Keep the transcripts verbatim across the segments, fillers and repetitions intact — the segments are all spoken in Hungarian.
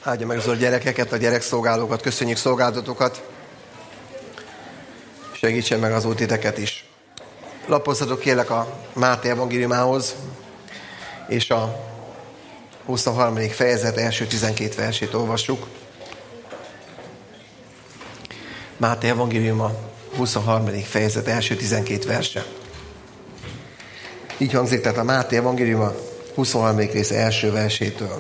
Áldja meg az Úr gyerekeket, a gyerekszolgálókat, köszönjük szolgáltatókat. Segítsen meg az Úr titeket is. Lapozzatok kérlek a Máté evangéliumához, és a huszonharmadik fejezet első tizenkét versét olvassuk. Máté evangéliuma huszonharmadik fejezet első tizenkét verse. Így hangzik, tehát a Máté evangéliuma huszonharmadik rész első versétől.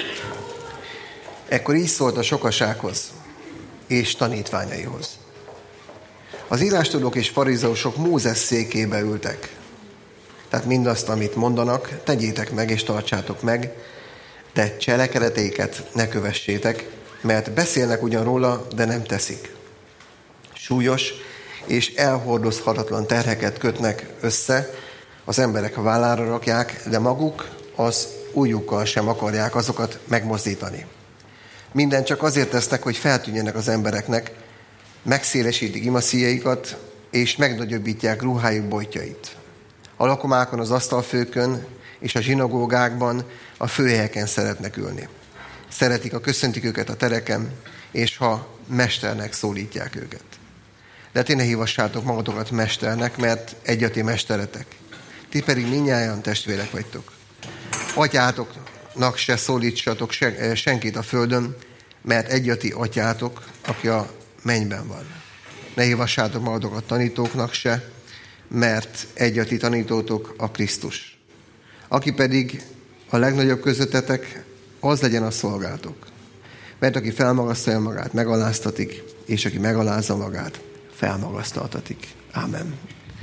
Ekkor így szólt a sokasághoz és tanítványaihoz. Az írástudók és farizeusok Mózes székébe ültek. Tehát mindazt, amit mondanak, tegyétek meg és tartsátok meg, de cselekedeteiket ne kövessétek, mert beszélnek ugyan róla, de nem teszik. Súlyos és elhordozhatatlan terheket kötnek össze, az emberek a vállára rakják, de maguk az ujjukkal sem akarják azokat megmozdítani. Minden csak azért tesznek, hogy feltűnjenek az embereknek, megszélesítik imaszíjaikat, és megnagyobbítják ruhájuk bojtjait. A lakomákon, az asztalfőkön és a zsinagógákban a főhelyeken szeretnek ülni. Szeretik, ha köszöntik őket a tereken, és ha mesternek szólítják őket. De ti ne hívassátok magatokat mesternek, mert egy a ti mesteretek. Ti pedig mindnyájan testvérek vagytok. Atyátoknak se szólítsatok senkit a földön, mert egy a ti atyátok, aki a mennyben van. Ne hívassátok magatokat tanítóknak se, mert egy a ti tanítótok a Krisztus. Aki pedig a legnagyobb közöttetek, az legyen a szolgátok. Mert aki felmagasztalja magát, megaláztatik, és aki megalázza magát, felmagasztaltatik. Ámen.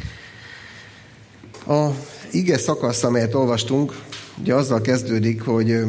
A ige szakasz, amelyet olvastunk, ugye azzal kezdődik, hogy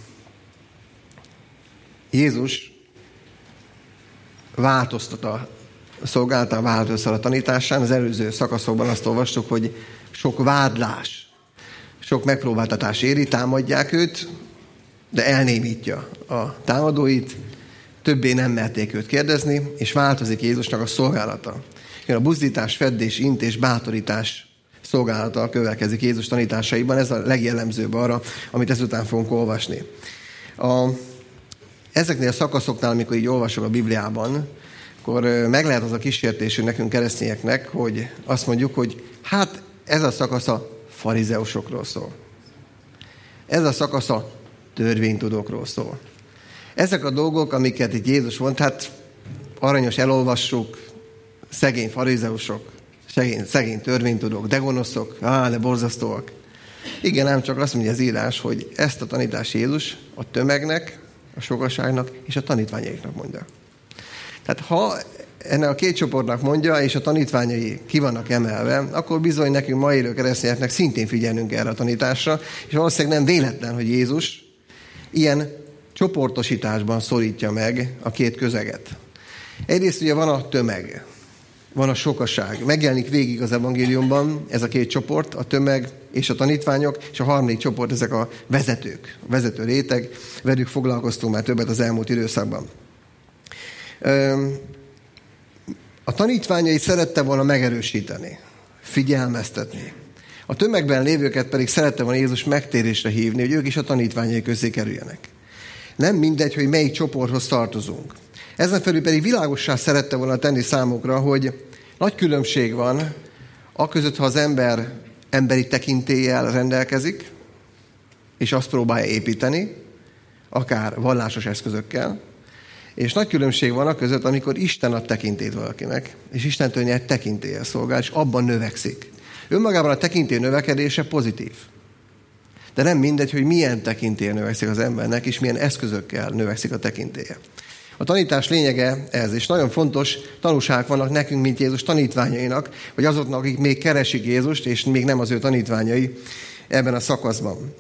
Jézus változtat a szolgálatán, változtat a tanításán. Az előző szakaszokban azt olvastuk, hogy sok vádlás, sok megpróbáltatás éri, támadják őt, de elnémítja a támadóit, többé nem merték őt kérdezni, és változik Jézusnak a szolgálata. A buzdítás, feddés, intés, bátorítás szolgálata következik Jézus tanításaiban. Ez a legjellemzőbb arra, amit ezután fogunk olvasni. A, ezeknél a szakaszoknál, amikor így olvasok a Bibliában, akkor meg lehet az a kísértésünk nekünk keresztényeknek, hogy azt mondjuk, hogy hát ez a szakasz a farizeusokról szól. Ez a szakasz a törvénytudókról szól. Ezek a dolgok, amiket itt Jézus mond, hát aranyos elolvassuk, szegény farizeusok, szegény, szegény törvénytudók, de gonoszok, á, de borzasztóak. Igen, ám csak azt mondja az írás, hogy ezt a tanítást Jézus a tömegnek, a sokaságnak és a tanítványaiknak mondja. Tehát ha ennek a két csoportnak mondja, és a tanítványai ki vannak emelve, akkor bizony nekünk ma élő keresztényeknek szintén figyelnünk erre a tanításra, és valószínűleg nem véletlen, hogy Jézus ilyen csoportosításban szorítja meg a két közeget. Egyrészt ugye van a tömeg, van a sokaság. Megjelenik végig az evangéliumban ez a két csoport, a tömeg és a tanítványok, és a harmadik csoport ezek a vezetők, a vezető réteg. Velük foglalkoztunk már többet az elmúlt időszakban. A tanítványait szerette volna megerősíteni, figyelmeztetni. A tömegben lévőket pedig szerette volna Jézus megtérésre hívni, hogy ők is a tanítványai közé kerüljenek. Nem mindegy, hogy melyik csoporthoz tartozunk. Ezen felül pedig világossá szerette volna tenni számukra, hogy nagy különbség van aközött, ha az ember emberi tekintéllyel rendelkezik, és azt próbálja építeni, akár vallásos eszközökkel, és nagy különbség van aközött, amikor Isten ad tekintélyt valakinek, és Istentől nyert tekintéllyel szolgál, és abban növekszik. Önmagában a tekintély növekedése pozitív. De nem mindegy, hogy milyen tekintéllyel növekszik az embernek, és milyen eszközökkel növekszik a tekintélye. A tanítás lényege ez, és nagyon fontos tanúság vannak nekünk, mint Jézus tanítványainak, vagy azoknak, akik még keresik Jézust, és még nem az ő tanítványai ebben a szakaszban.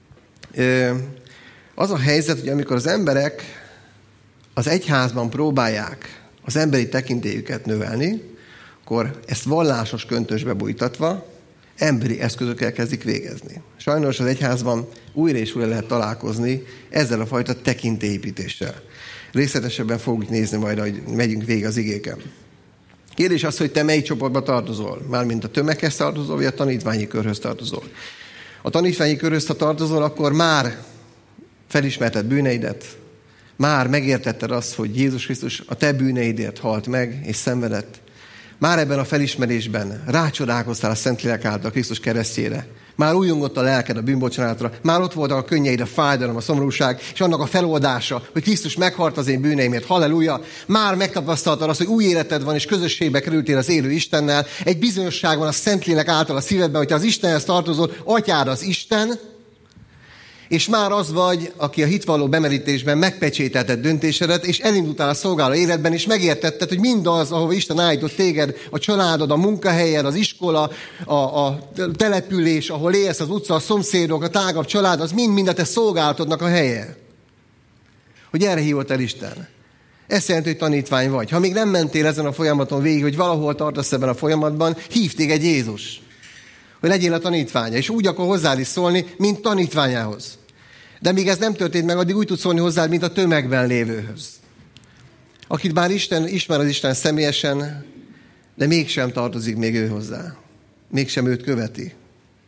Az a helyzet, hogy amikor az emberek az egyházban próbálják az emberi tekintélyüket növelni, akkor ezt vallásos köntösbe bújtatva emberi eszközökkel kezdik végezni. Sajnos az egyházban újra és újra lehet találkozni ezzel a fajta tekintélyépítéssel. Részletesebben fogjuk nézni majd, hogy megyünk végig az igéken. Kérdés az, hogy te melyik csoportba tartozol? Mármint a tömeghez tartozol, vagy a tanítványi körhöz tartozol? A tanítványi körhöz, ha tartozol, akkor már felismerted bűneidet, Már megértetted azt, hogy Jézus Krisztus a te bűneidért halt meg és szenvedett. Már ebben a felismerésben rácsodálkoztál a Szentlélek által Krisztus keresztjére. Már újongott a lelked a bűnbocsánatra, már ott voltak a könnyeid, a fájdalom, a szomorúság, és annak a feloldása, hogy Krisztus meghalt az én bűneimért. Halleluja! Már megtapasztaltad azt, hogy új életed van, és közösségbe kerültél az élő Istennel. Egy bizonyosság van a Szentlélek által a szívedben, hogy te az Istenhez tartozol, atyád az Isten, és már az vagy, aki a hitvalló bemerítésben megpecsételted döntésedet, és elindultál a szolgáló életben, és megértetted, hogy mindaz, ahova Isten állított téged, a családod, a munkahelyed, az iskola, a, a település, ahol élsz, az utca, a szomszédok, a tágabb család, az mind-mind a te szolgálatodnak a helye. Hogy erre hívott el Isten. Ez jelenti, hogy tanítvány vagy. Ha még nem mentél ezen a folyamaton végig, hogy valahol tartasz ebben a folyamatban, hív téged Jézus, hogy legyél a tanítványa, és úgy akar hozzád is szólni, mint tanítványához. De míg ez nem történt meg, addig úgy tud szólni hozzád, mint a tömegben lévőhöz. Akit bár Isten, ismer az Isten személyesen, de mégsem tartozik még ő hozzá. Mégsem őt követi.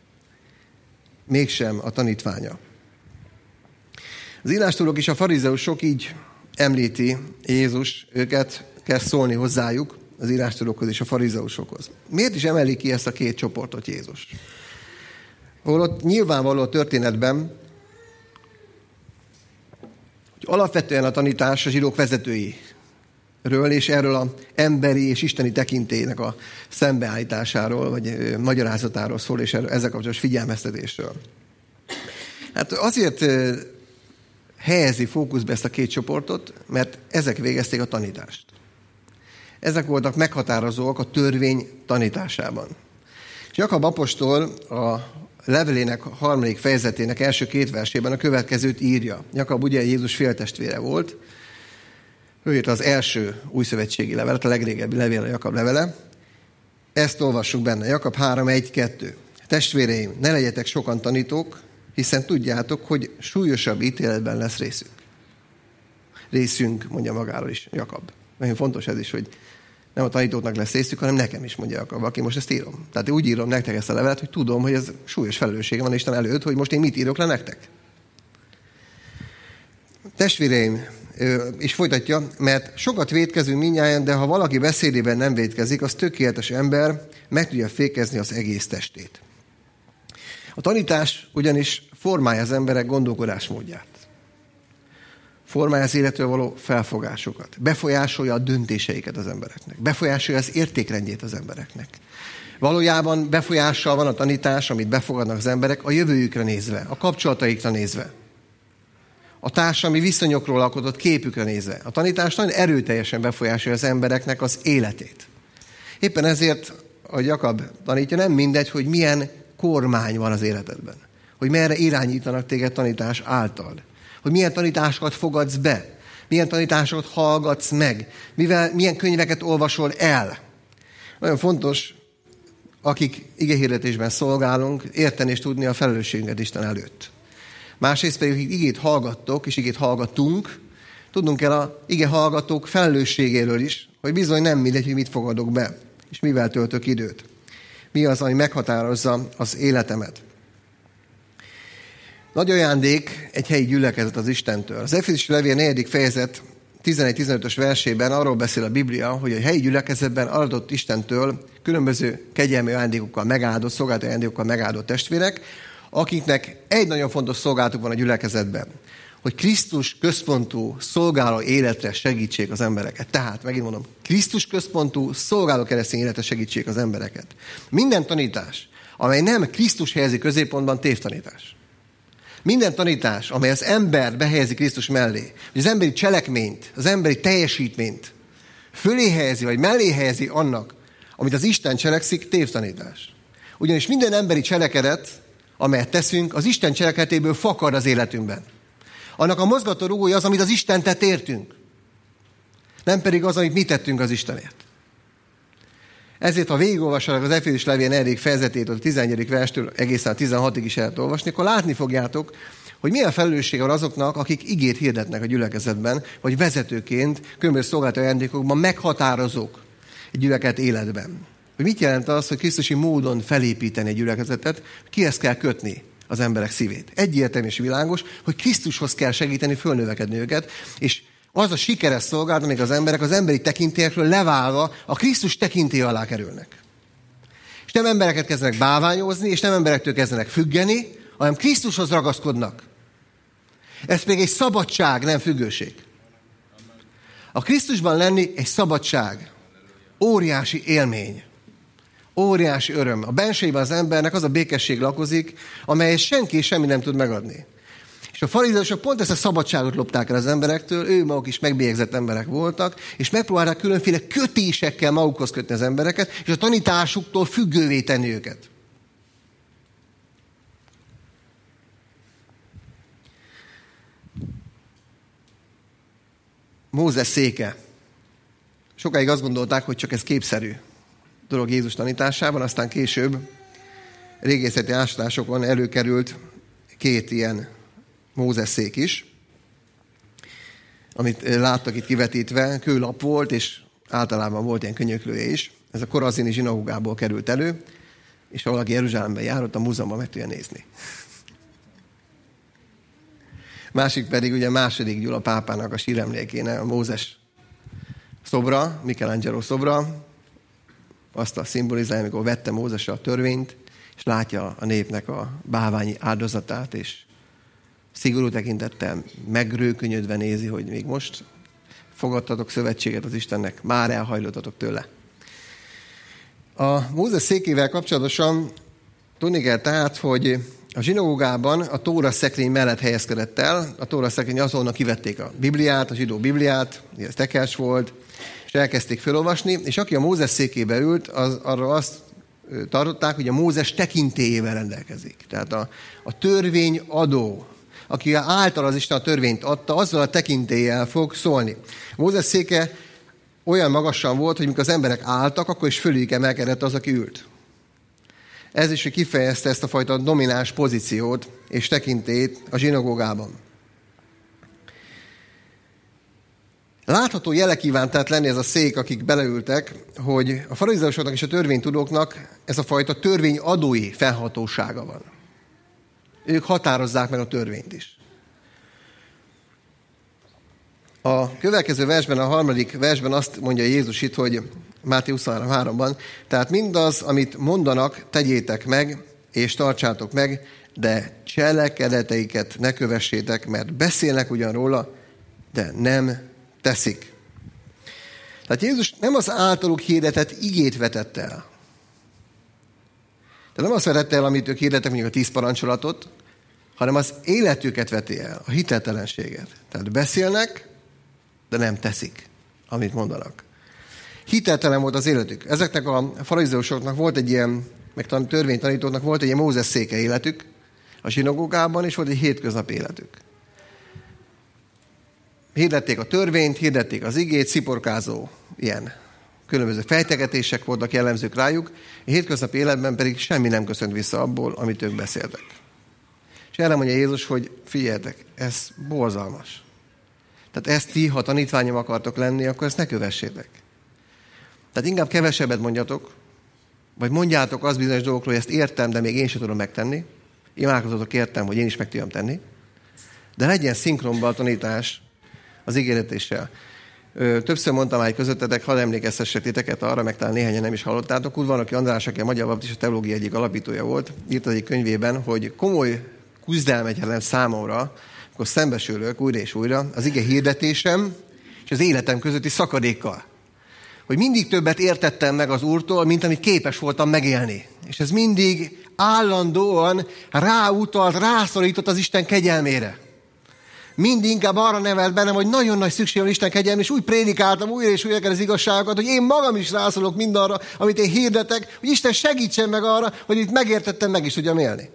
Mégsem a tanítványa. Az írástudók és a farizeusok így említi Jézus, őket kell szólni hozzájuk, az írástudókhoz és a farizeusokhoz. Miért is emeli ki ezt a két csoportot Jézus? Holott nyilvánvaló a történetben, hogy alapvetően a tanítás a zsidók vezetőiről, és erről az emberi és isteni tekintélynek a szembeállításáról, vagy magyarázatáról szól, és ezzel kapcsolatos figyelmeztetésről. Hát azért helyezi fókuszba ezt a két csoportot, mert ezek végezték a tanítást. Ezek voltak meghatározóak a törvény tanításában. És Jakab apostol a levelének a harmadik fejezetének első két versében a következőt írja. Jakab ugye Jézus féltestvére volt. Ő írta az első újszövetségi levelet, a legrégebbi levél a Jakab levele. Ezt olvassuk benne. Jakab három egy kettő. Testvéreim, ne legyetek sokan tanítók, hiszen tudjátok, hogy súlyosabb ítéletben lesz részünk. Részünk, mondja magáról is Jakab. Nagyon fontos ez is, hogy nem a tanítóknak lesz részük, hanem nekem is, mondja Jakab, aki most ezt írom. Tehát úgy írom nektek ezt a levelet, hogy tudom, hogy ez súlyos felelőssége van Isten előtt, hogy most én mit írok le nektek. Testvéreim, és folytatja, mert sokat vétkezünk mindnyájan, de ha valaki beszédében nem vétkezik, az tökéletes ember, meg tudja fékezni az egész testét. A tanítás ugyanis formálja az emberek gondolkodásmódját. Formálja az életről való felfogásokat. Befolyásolja a döntéseiket az embereknek. Befolyásolja az értékrendjét az embereknek. Valójában befolyással van a tanítás, amit befogadnak az emberek a jövőjükre nézve, a kapcsolataikra nézve, a társadalmi viszonyokról alkotott képükre nézve. A tanítás nagyon erőteljesen befolyásolja az embereknek az életét. Éppen ezért, ahogy Jakab tanítja, nem mindegy, hogy milyen kormány van az életedben. Hogy merre irányítanak téged tanítás által. Hogy milyen tanításokat fogadsz be, milyen tanításokat hallgatsz meg, mivel, milyen könyveket olvasol el. Nagyon fontos, akik igehirdetésben szolgálunk, érteni és tudni a felelősségünket Isten előtt. Másrészt pedig, akik igét hallgattok, és igét hallgatunk, tudnunk kell a ige hallgatók felelősségéről is, hogy bizony nem mindegy, hogy mit fogadok be, és mivel töltök időt. Mi az, ami meghatározza az életemet. Nagy ajándék egy helyi gyülekezet az Istentől. Az Efézusi levél negyedik fejezet tizenegy-tizenötös versében arról beszél a Biblia, hogy a helyi gyülekezetben adott Istentől különböző kegyelmi ajándékokkal megáldott, szolgálati ajándékokkal megáldott testvérek, akiknek egy nagyon fontos szolgálatuk van a gyülekezetben, hogy Krisztus központú szolgáló életre segítsék az embereket. Tehát, megint mondom, Krisztus központú szolgáló keresztény életre segítsék az embereket. Minden tanítás, amely nem Krisztus helyezi középpontban, tévtanítás. Minden tanítás, amely az ember behelyezi Krisztus mellé, hogy az emberi cselekményt, az emberi teljesítményt fölé helyezi, vagy mellé helyezi annak, amit az Isten cselekszik, tévtanítás. Ugyanis minden emberi cselekedet, amelyet teszünk, az Isten cselekedetéből fakad az életünkben. Annak a mozgató rugója az, amit az Isten tett értünk. Nem pedig az, amit mi tettünk az Istenért. Ezért, ha végigolvassanak az Efézusi levél negyedik fejezetét, a tizenegyedik verstől egészen a tizenhatig is lehet olvasni, akkor látni fogjátok, hogy milyen felelősség van azoknak, akik igét hirdetnek a gyülekezetben, vagy vezetőként, különböző szolgálati ajándékokban meghatározók egy gyülekezet életben. Hogy mit jelent az, hogy krisztusi módon felépíteni egy gyülekezetet, kihez kell kötni? az emberek szívét. Egyértelmű és világos, hogy Krisztushoz kell segíteni fölnövekedni őket, és az a sikeres szolgálat, amíg az emberek az emberi tekintélyekről leválva a Krisztus tekintély alá kerülnek. És nem embereket kezdenek báványozni, és nem emberektől kezdenek függeni, hanem Krisztushoz ragaszkodnak. Ez még egy szabadság, nem függőség. A Krisztusban lenni egy szabadság. Óriási élmény. Óriási öröm. A bensejében az embernek az a békesség lakozik, amelyet senki semmi nem tud megadni. És a farizeusok pont ezt a szabadságot lopták el az emberektől, ő maguk is megbélyegzett emberek voltak, és megpróbálták különféle kötésekkel magukhoz kötni az embereket, és a tanításuktól függővé tenni őket. Mózes széke. Sokáig azt gondolták, hogy csak ez képszerű dolog Jézus tanításában, aztán később régészeti ásatásokon előkerült két ilyen Mózes szék is, amit láttak itt kivetítve, kőlap volt, és általában volt ilyen könyöklője is. Ez a korazini zsinagógából került elő, és ha valaki Jeruzsálemben járott, a múzeumban meg tudja nézni. Másik pedig ugye második Gyula pápának a síremlékéne, a Mózes szobra, Michelangelo szobra, azt a szimbolizálja, amikor vette Mózes a törvényt, és látja a népnek a báványi áldozatát, és szigorú tekintettel megrőkönyödve nézi, hogy még most fogadtatok szövetséget az Istennek, már elhajlottatok tőle. A Mózes székével kapcsolatosan tudni kell tehát, hogy a zsinagógában a Tóra szekrény mellett helyezkedett el. A Tóra szekrény azonnal kivették a Bibliát, a zsidó Bibliát, ez tekers volt, és elkezdték felolvasni, és aki a Mózes székébe ült, az, arra azt tartották, hogy a Mózes tekintélyével rendelkezik. Tehát a, a törvény adó, aki által az Isten a törvényt adta, azzal a tekintéllyel fog szólni. A Mózes széke olyan magasan volt, hogy mikor az emberek álltak, akkor is fölük emelkedett az, aki ült. Ez is kifejezte ezt a fajta domináns pozíciót és tekintélyt a zsinagógában. Látható jele kívánt tehát lenni ez a szék, akik beleültek, hogy a farizeusoknak és a törvénytudóknak ez a fajta törvényadói felhatósága van. Ők határozzák meg a törvényt is. A következő versben, a harmadik versben azt mondja Jézus itt, hogy Máté huszonhárom háromban, tehát mindaz, amit mondanak, tegyétek meg, és tartsátok meg, de cselekedeteiket ne kövessétek, mert beszélnek ugyan róla, de nem teszik. Tehát Jézus nem az általuk hirdetett igét vetett el. Tehát nem azt vetette el, amit ők hirdettek, mondjuk a tíz parancsolatot, hanem az életüket veti el, a hiteltelenséget. Tehát beszélnek, de nem teszik, amit mondanak. Hiteltelen volt az életük. Ezeknek a farizeusoknak volt egy ilyen, meg törvénytanítóknak volt egy ilyen Mózes széke életük a zsinagógában, és volt egy hétköznapi életük. Hirdették a törvényt, hirdették az igét, sziporkázó ilyen különböző fejtegetések voltak jellemzők rájuk, a hétköznapi életben pedig semmi nem köszönt vissza abból, amit ők beszéltek. És erre mondja Jézus, hogy figyeljetek, ez borzalmas. Tehát ezt ti, ha tanítványom akartok lenni, akkor ezt ne kövessétek. Tehát inkább kevesebbet mondjatok, vagy mondjátok az bizonyos dolgokról, hogy ezt értem, de még én sem tudom megtenni. Imádkozatok értem, hogy én is meg tudjam tenni. De legyen szinkronban a tanítás az ígéretéssel. Többször mondtam már közöttetek, hadd emlékeztessek titeket arra, meg talán néhányan nem is hallottátok. Úgy van, aki András, aki a Magyar Baptista Teológia egyik alapítója volt, írt az egyik könyvében, hogy komoly küzdelmet jelent számomra, akkor szembesülök újra és újra az ige hirdetésem és az életem közötti szakadékkal. Hogy mindig többet értettem meg az Úrtól, mint amit képes voltam megélni. És ez mindig állandóan ráutalt, rászorított az Isten kegyelmére. Mindig inkább arra nevelt bennem, hogy nagyon nagy szükség van Isten kegyelmére, és úgy prédikáltam újra és újra az igazságokat, hogy én magam is rászorulok mindarra, amit én hirdetek, hogy Isten segítsen meg arra, hogy itt megértettem, meg is tudjam élni.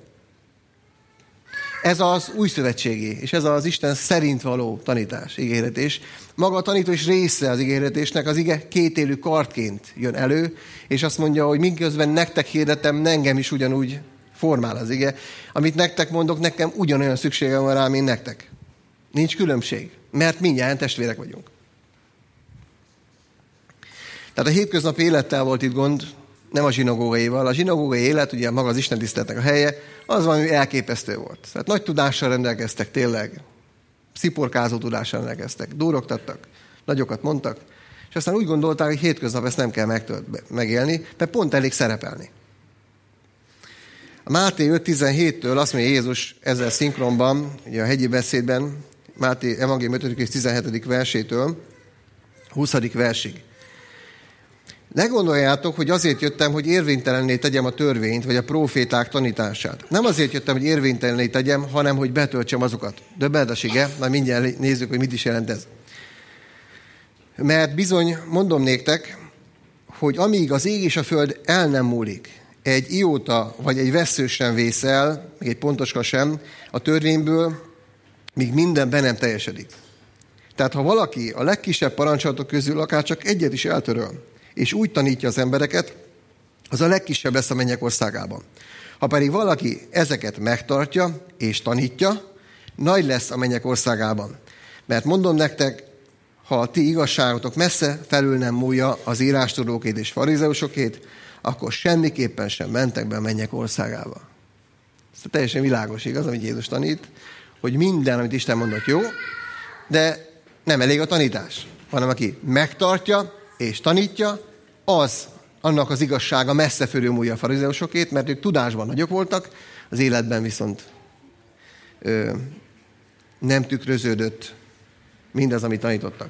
Ez az új szövetségi, és ez az Isten szerint való tanítás, ígéretés. Maga a tanító is része az ígéretésnek, az ige kétélű kardként jön elő, és azt mondja, hogy miközben nektek hirdetem, engem is ugyanúgy formál az ige. Amit nektek mondok, nekem ugyanolyan szükségem van rá, mint nektek. Nincs különbség, mert mindjárt testvérek vagyunk. Tehát a hétköznapi élettel volt itt gond nem a zsinagógaival. A zsinagógai élet, ugye maga az istentiszteletnek a helye, az valami elképesztő volt. Tehát nagy tudással rendelkeztek tényleg, sziporkázó tudással rendelkeztek, dúrogtattak, nagyokat mondtak, és aztán úgy gondolták, hogy hétköznap ezt nem kell megtölt, megélni, mert pont elég szerepelni. A Máté öt tizenhéttől azt mondja Jézus ezzel szinkronban, ugye a hegyi beszédben, Máté evangélium ötödik és tizenhetedik versétől huszadik versig. Ne gondoljátok, hogy azért jöttem, hogy érvénytelenné tegyem a törvényt, vagy a próféták tanítását. Nem azért jöttem, hogy érvénytelenné tegyem, hanem hogy betöltsem azokat. Döbbenetes ige, majd mindjárt nézzük, hogy mit is jelent ez. Mert bizony, mondom néktek, hogy amíg az ég és a föld el nem múlik, egy ióta vagy egy vessző sem vész el, még egy pontoska sem, a törvényből, míg minden be nem teljesedik. Tehát ha valaki a legkisebb parancsolatok közül akár csak egyet is eltöröl, és úgy tanítja az embereket, az a legkisebb lesz a mennyek országában. Ha pedig valaki ezeket megtartja és tanítja, nagy lesz a mennyek országában. Mert mondom nektek, ha a ti igazságotok messze felül nem múlja az írástudókét és farizeusokét, akkor semmiképpen sem mentek be a mennyek országába. Ez teljesen világos, igaz, amit Jézus tanít, hogy minden, amit Isten mondott, jó, de nem elég a tanítás, hanem aki megtartja és tanítja, az annak az igazsága messze fölülmúlja a farizeusokét, mert ők tudásban nagyok voltak, az életben viszont ö, nem tükröződött mindaz, amit tanítottak.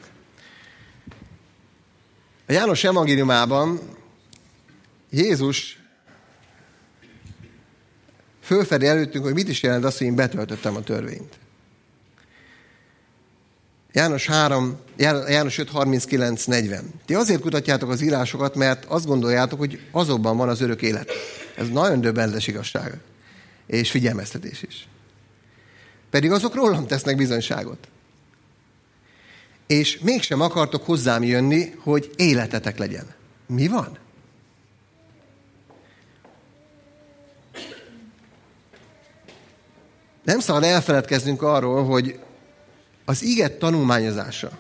A János evangéliumában Jézus fölfedi előttünk, hogy mit is jelent az, hogy én betöltöttem a törvényt. János, három, János öt harminckilenc negyven. Ti azért kutatjátok az írásokat, mert azt gondoljátok, hogy azokban van az örök élet. Ez nagyon döbbenetes igazság. És figyelmeztetés is. Pedig azok rólam tesznek bizonyságot. És mégsem akartok hozzám jönni, hogy életetek legyen. Mi van? Nem szabad elfeledkeznünk arról, hogy az ige tanulmányozása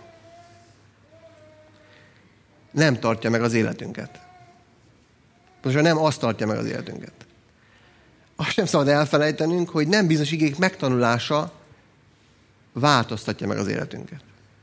nem tartja meg az életünket. Most nem azt tartja meg az életünket. Azt sem szabad elfelejtenünk, hogy nem bizonyos igék megtanulása változtatja meg az életünket.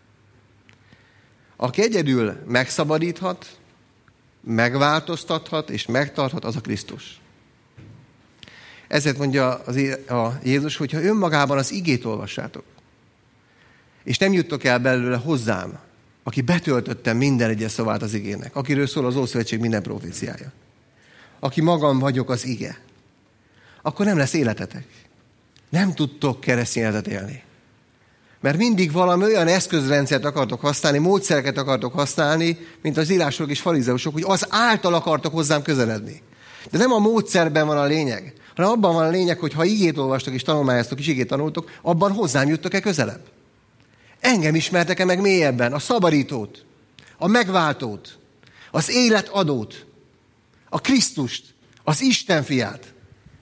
Aki egyedül megszabadíthat, megváltoztathat és megtarthat, az a Krisztus. Ezért mondja az, a Jézus, hogy ha önmagában az igét olvassátok, és nem juttok el belőle hozzám, aki betöltöttem minden egyes szavát az igének, akiről szól az Ószövetség minden proféciája, aki magam vagyok az ige, akkor nem lesz életetek. Nem tudtok keresztény életet élni. Mert mindig valami olyan eszközrendszert akartok használni, módszereket akartok használni, mint az írások és farizeusok, hogy az által akartok hozzám közeledni. De nem a módszerben van a lényeg, hanem abban van a lényeg, hogy ha igét olvastok és tanulmányoztok és igét tanultok, abban hozzám juttok-e közelebb. Engem ismertek-e meg mélyebben, a szabadítót, a megváltót, az életadót, a Krisztust, az Isten fiát.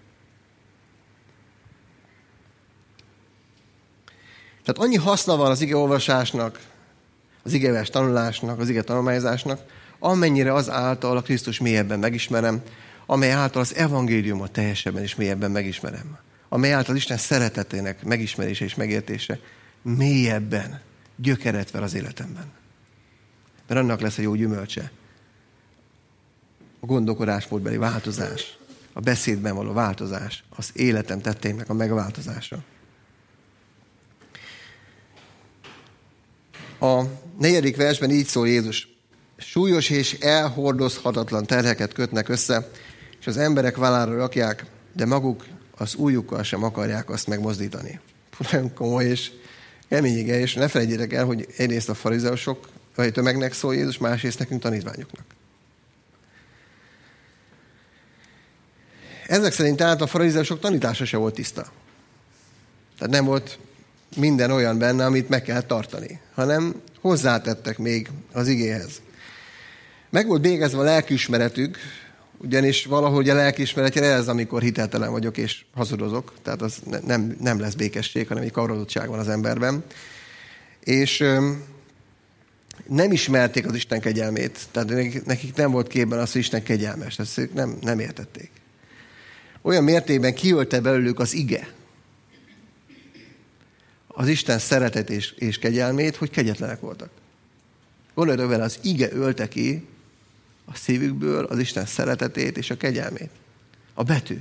Tehát annyi haszna van az igeolvasásnak, az igevers tanulásnak, az ige tanulmányozásnak, amennyire az által a Krisztus mélyebben megismerem, amely által az evangéliumot teljesebben és mélyebben megismerem. Amely által Isten szeretetének megismerése és megértése mélyebben gyökeret ver az életemben. Mert annak lesz a jó gyümölcse. A gondolkodásmódbeli változás, a beszédben való változás, az életem tetteinek a megváltozása. A negyedik versben így szól Jézus. Súlyos és elhordozhatatlan terheket kötnek össze, és az emberek vállára rakják, de maguk az ujjukkal sem akarják azt megmozdítani. Nagyon komoly és kemény ige, és ne felejtjétek el, hogy egyrészt a farizeusok, vagy tömegnek szól Jézus, másrészt nekünk tanítványoknak. Ezek szerint tehát a farizeusok tanítása se volt tiszta. Tehát nem volt minden olyan benne, amit meg kell tartani, hanem hozzátettek még az igéhez. Meg volt végezve a lelkiismeretük, ugyanis valahogy a lelkiismeretjére ez, amikor hiteltelen vagyok és hazudozok, tehát az nem, nem lesz békesség, hanem egy kavarodottság van az emberben. És nem ismerték az Isten kegyelmét. Tehát nekik nem volt képben az, hogy Isten kegyelmes. Ezt ők nem, nem értették. Olyan mértékben kiölte belőlük az ige az Isten szeretet és, és kegyelmét, hogy kegyetlenek voltak. Gondoljatok vele, az ige ölte ki a szívükből az Isten szeretetét és a kegyelmét. A betű.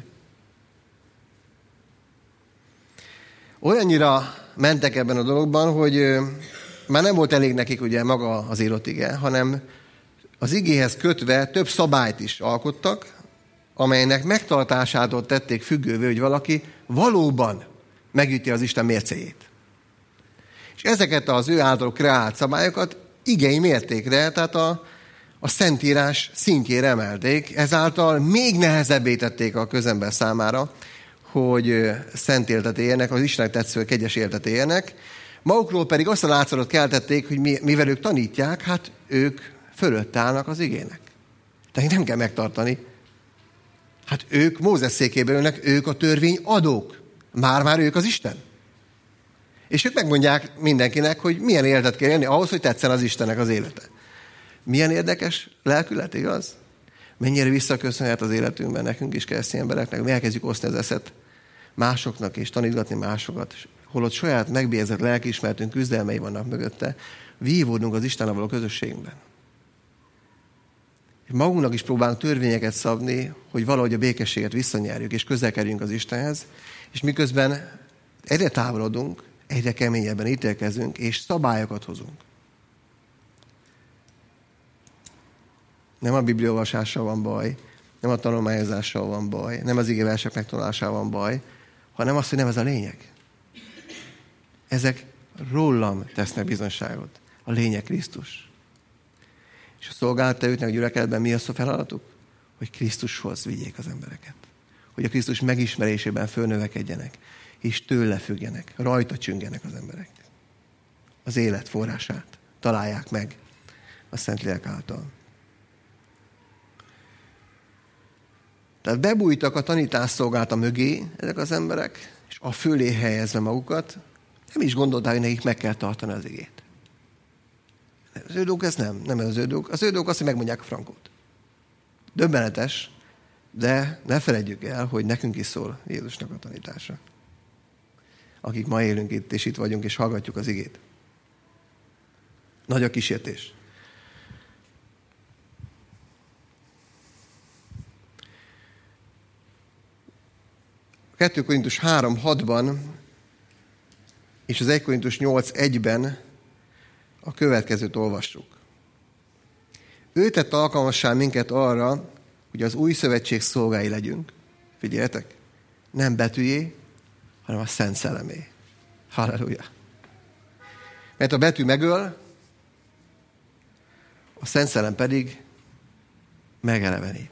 Olyannyira mentek ebben a dologban, hogy már nem volt elég nekik ugye maga az írott ige, hanem az igéhez kötve több szabályt is alkottak, amelynek megtartásától tették függővé, hogy valaki valóban megüti az Isten mércéjét. És ezeket az ő által kreált szabályokat igei mértékre, tehát a, a Szentírás szintjére emelték, ezáltal még nehezebbé tették a közember számára, hogy szent életet éljenek, az Istennek tetsző kegyes életet éljenek. Magukról pedig azt a látszatot keltették, hogy mivel ők tanítják, hát ők fölött állnak az igének. Tehát nem kell megtartani. Hát ők Mózes székében ülnek, ők a törvény adók. Már-már ők az Isten. És ők megmondják mindenkinek, hogy milyen életet kell élni ahhoz, hogy tetszen az Istennek az élete. Milyen érdekes lelkület, igaz? Mennyire visszaköszönhet az életünkben nekünk is keresztény embereknek, hogy elkezdjük osztani az eszet másoknak és tanítgatni másokat. Holott saját megbélyezett lelkiismeretünk küzdelmei vannak mögötte, vívódunk az Istennel való közösségünkben. És magunknak is próbálunk törvényeket szabni, hogy valahogy a békességet visszanyerjük, és közel kerüljünk az Istenhez, és miközben egyre távolodunk, egyre keményebben ítélkezünk, és szabályokat hozunk. Nem a bibliaolvasással van baj, nem a tanulmányozással van baj, nem az igeversek megtanulásával van baj, hanem az, hogy nem ez a lényeg. Ezek rólam tesznek bizonyságot. A lényeg Krisztus. És a szolgálatteőknek a gyülekezetben mi az a feladatuk? Hogy Krisztushoz vigyék az embereket. Hogy a Krisztus megismerésében fölnövekedjenek, és tőle függjenek, rajta csüngenek az emberek. Az élet forrását találják meg a Szentlélek által. Tehát bebújtak a tanításszolgálata mögé ezek az emberek, és a fölé helyezve magukat, nem is gondolták, hogy nekik meg kell tartani az igét. Az ő dolguk ez nem, nem ez az ő dolguk. Az ő dolguk az, hogy megmondják a frankót. Döbbenetes, de ne feledjük el, hogy nekünk is szól Jézusnak a tanítása. Akik ma élünk itt, és itt vagyunk, és hallgatjuk az igét. Nagy a kísértés. kettő Korintus három hatban és az egy Korintus nyolc egyben a következőt olvassuk. Ő tett alkalmassá minket arra, hogy az új szövetség szolgái legyünk. Figyeljetek, nem betűjé, hanem a Szent Szellemé. Halleluja. Mert a betű megöl, a Szent Szellem pedig megelevenít.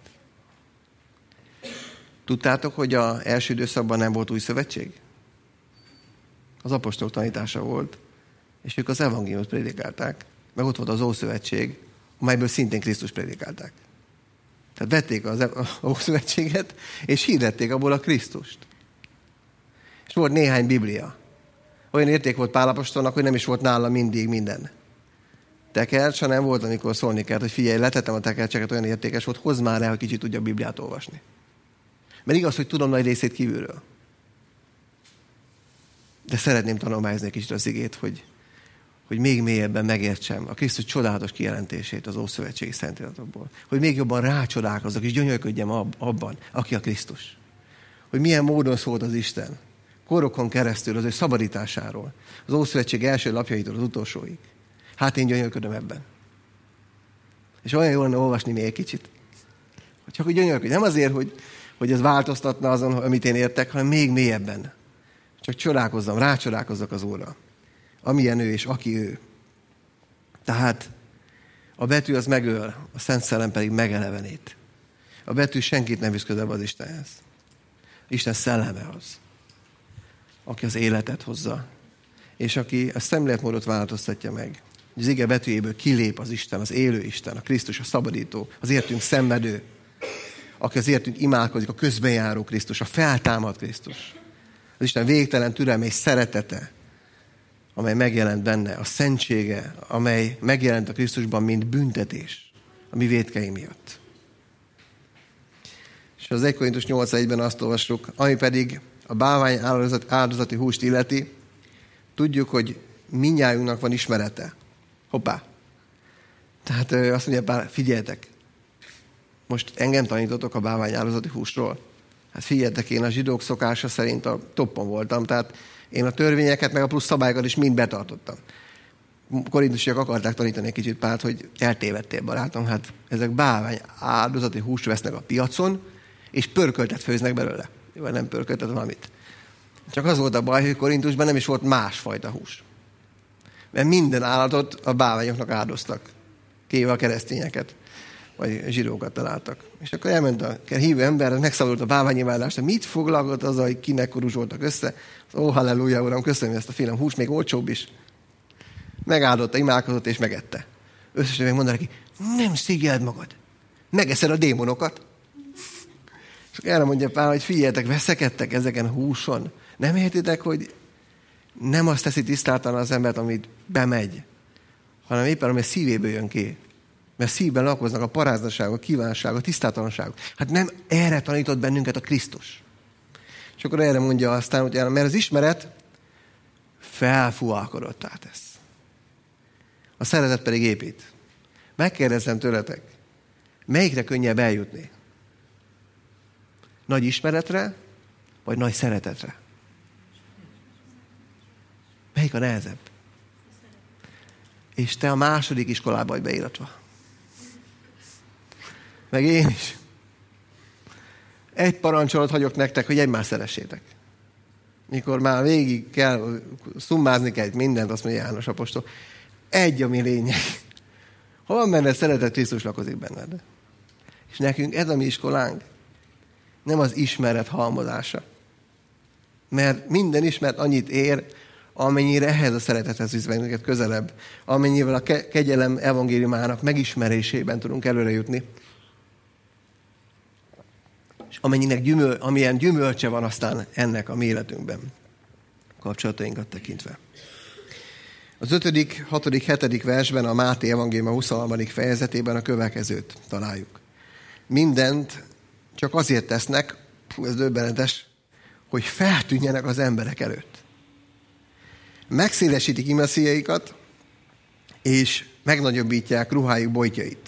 Tudtátok, hogy az első időszakban nem volt új szövetség? Az apostolok tanítása volt, és ők az evangéliumot prédikálták, meg ott volt az Ószövetség, amelyből szintén Krisztus prédikálták. Tehát vették az Ószövetséget, és hirdették abból a Krisztust. És volt néhány Biblia. Olyan érték volt Pál apostolnak, hogy nem is volt nála mindig minden tekercs, hanem volt, amikor szólni kellett, hogy figyelj, letettem a tekercseket, olyan értékes volt, hozd már el, hogy kicsit tudja a Bibliát olvasni. Mert igaz, hogy tudom nagy részét kívülről. De szeretném tanulmányozni egy kicsit az igét, hogy, hogy még mélyebben megértsem a Krisztus csodálatos kijelentését az Ószövetségi Szentíratokból. Hogy még jobban rácsodálkozzak, és gyönyörködjem ab, abban, aki a Krisztus. Hogy milyen módon szólt az Isten. Korokon keresztül az ő szabadításáról. Az Ószövetség első lapjaitól az utolsóig. Hát én gyönyörködöm ebben. És olyan jól lenne olvasni még egy kicsit. Csak hogy gyönyörködj. Nem azért, hogy, hogy ez változtatna azon, amit én értek, hanem még mélyebben. Csak csodálkozzam, rácsodálkozzak az Úrra. Amilyen ő és aki ő. Tehát a betű az megöl, a Szent Szellem pedig megelevenít. A betű senkit nem visz közelebb az Istenhez. Isten szelleme az, aki az életet hozza, és aki a szemléletmódot változtatja meg. Az ige betűjéből kilép az Isten, az élő Isten, a Krisztus, a szabadító, az értünk szenvedő, aki az értünk imádkozik, a közbenjáró Krisztus, a feltámadt Krisztus. Az Isten végtelen türelme és szeretete, amely megjelent benne, a szentsége, amely megjelent a Krisztusban, mint büntetés a mi vétkeink miatt. És az egy Korintus nyolc egyben azt olvassuk, ami pedig a bálvány áldozat, áldozati húst illeti, tudjuk, hogy mindnyájunknak van ismerete. Hoppá! Tehát azt mondja Pál, figyeljetek, most engem tanítotok a bálvány áldozati húsról. Hát figyeljetek, én a zsidók szokása szerint a toppon voltam, tehát én a törvényeket, meg a plusz szabályokat is mind betartottam. Korintusiak akarták tanítani egy kicsit Pált, hogy eltévedtél, barátom, hát ezek bálvány áldozati húst vesznek a piacon, és pörköltet főznek belőle. Vagy nem pörköltet, valamit. Csak az volt a baj, hogy Korintusban nem is volt másfajta hús. Mert minden állatot a bálványoknak áldoztak. Kivéve a keresztényeket, vagy zsidókat találtak. És akkor elment a hívő ember, megszabadult a bálványimádásra. Mit foglalkozott azzal, hogy kinek koruzsoltak össze? Ó, halleluja, uram, köszönöm ezt a féle hús, még olcsóbb is. Megáldotta, imádkozott és megette. Összesen meg mondaná neki, nem szégyeld magad. Megeszed a démonokat. És erre mondja Pál, hogy figyeljetek, veszekedtek ezeken a húson. Nem értitek, hogy nem azt teszi tisztáltan az embert, amit bemegy, hanem éppen, ami a szívéből jön ki. Mert szívben lakoznak a paráznaság, a kívánság, a tisztátalanságok. Hát nem erre tanított bennünket a Krisztus. És akkor erre mondja aztán, hogy mert az ismeret felfúvalkodottá tesz. A szeretet pedig épít. Megkérdezem tőletek, melyikre könnyebb eljutni? Nagy ismeretre, vagy nagy szeretetre? Melyik a nehezebb? És te a második iskolába vagy beiratva. Meg én is. Egy parancsolat hagyok nektek, hogy egymást szeressétek. Mikor már végig kell, szummázni kell mindent, azt mondja János apostol. Egy, ami lényeg. Ha van benned szeretet, Krisztus lakozik benned. És nekünk ez a mi iskolánk nem az ismeret halmozása. Mert minden ismeret annyit ér, amennyire ehhez a szeretethez visz bennünket közelebb, amennyivel a ke- kegyelem evangéliumának megismerésében tudunk előre jutni. És amennyinek gyümöl, amilyen gyümölcse van aztán ennek a mi életünkben, kapcsolatainkat tekintve. Az ötödik, hatodik, hetedik versben a Máté evangéliuma huszonharmadik fejezetében a következőt találjuk. Mindent csak azért tesznek, hú, ez döbbenetes, hogy feltűnjenek az emberek előtt. Megszélesítik imeszéjaikat, és megnagyobbítják ruhájuk bojtjait.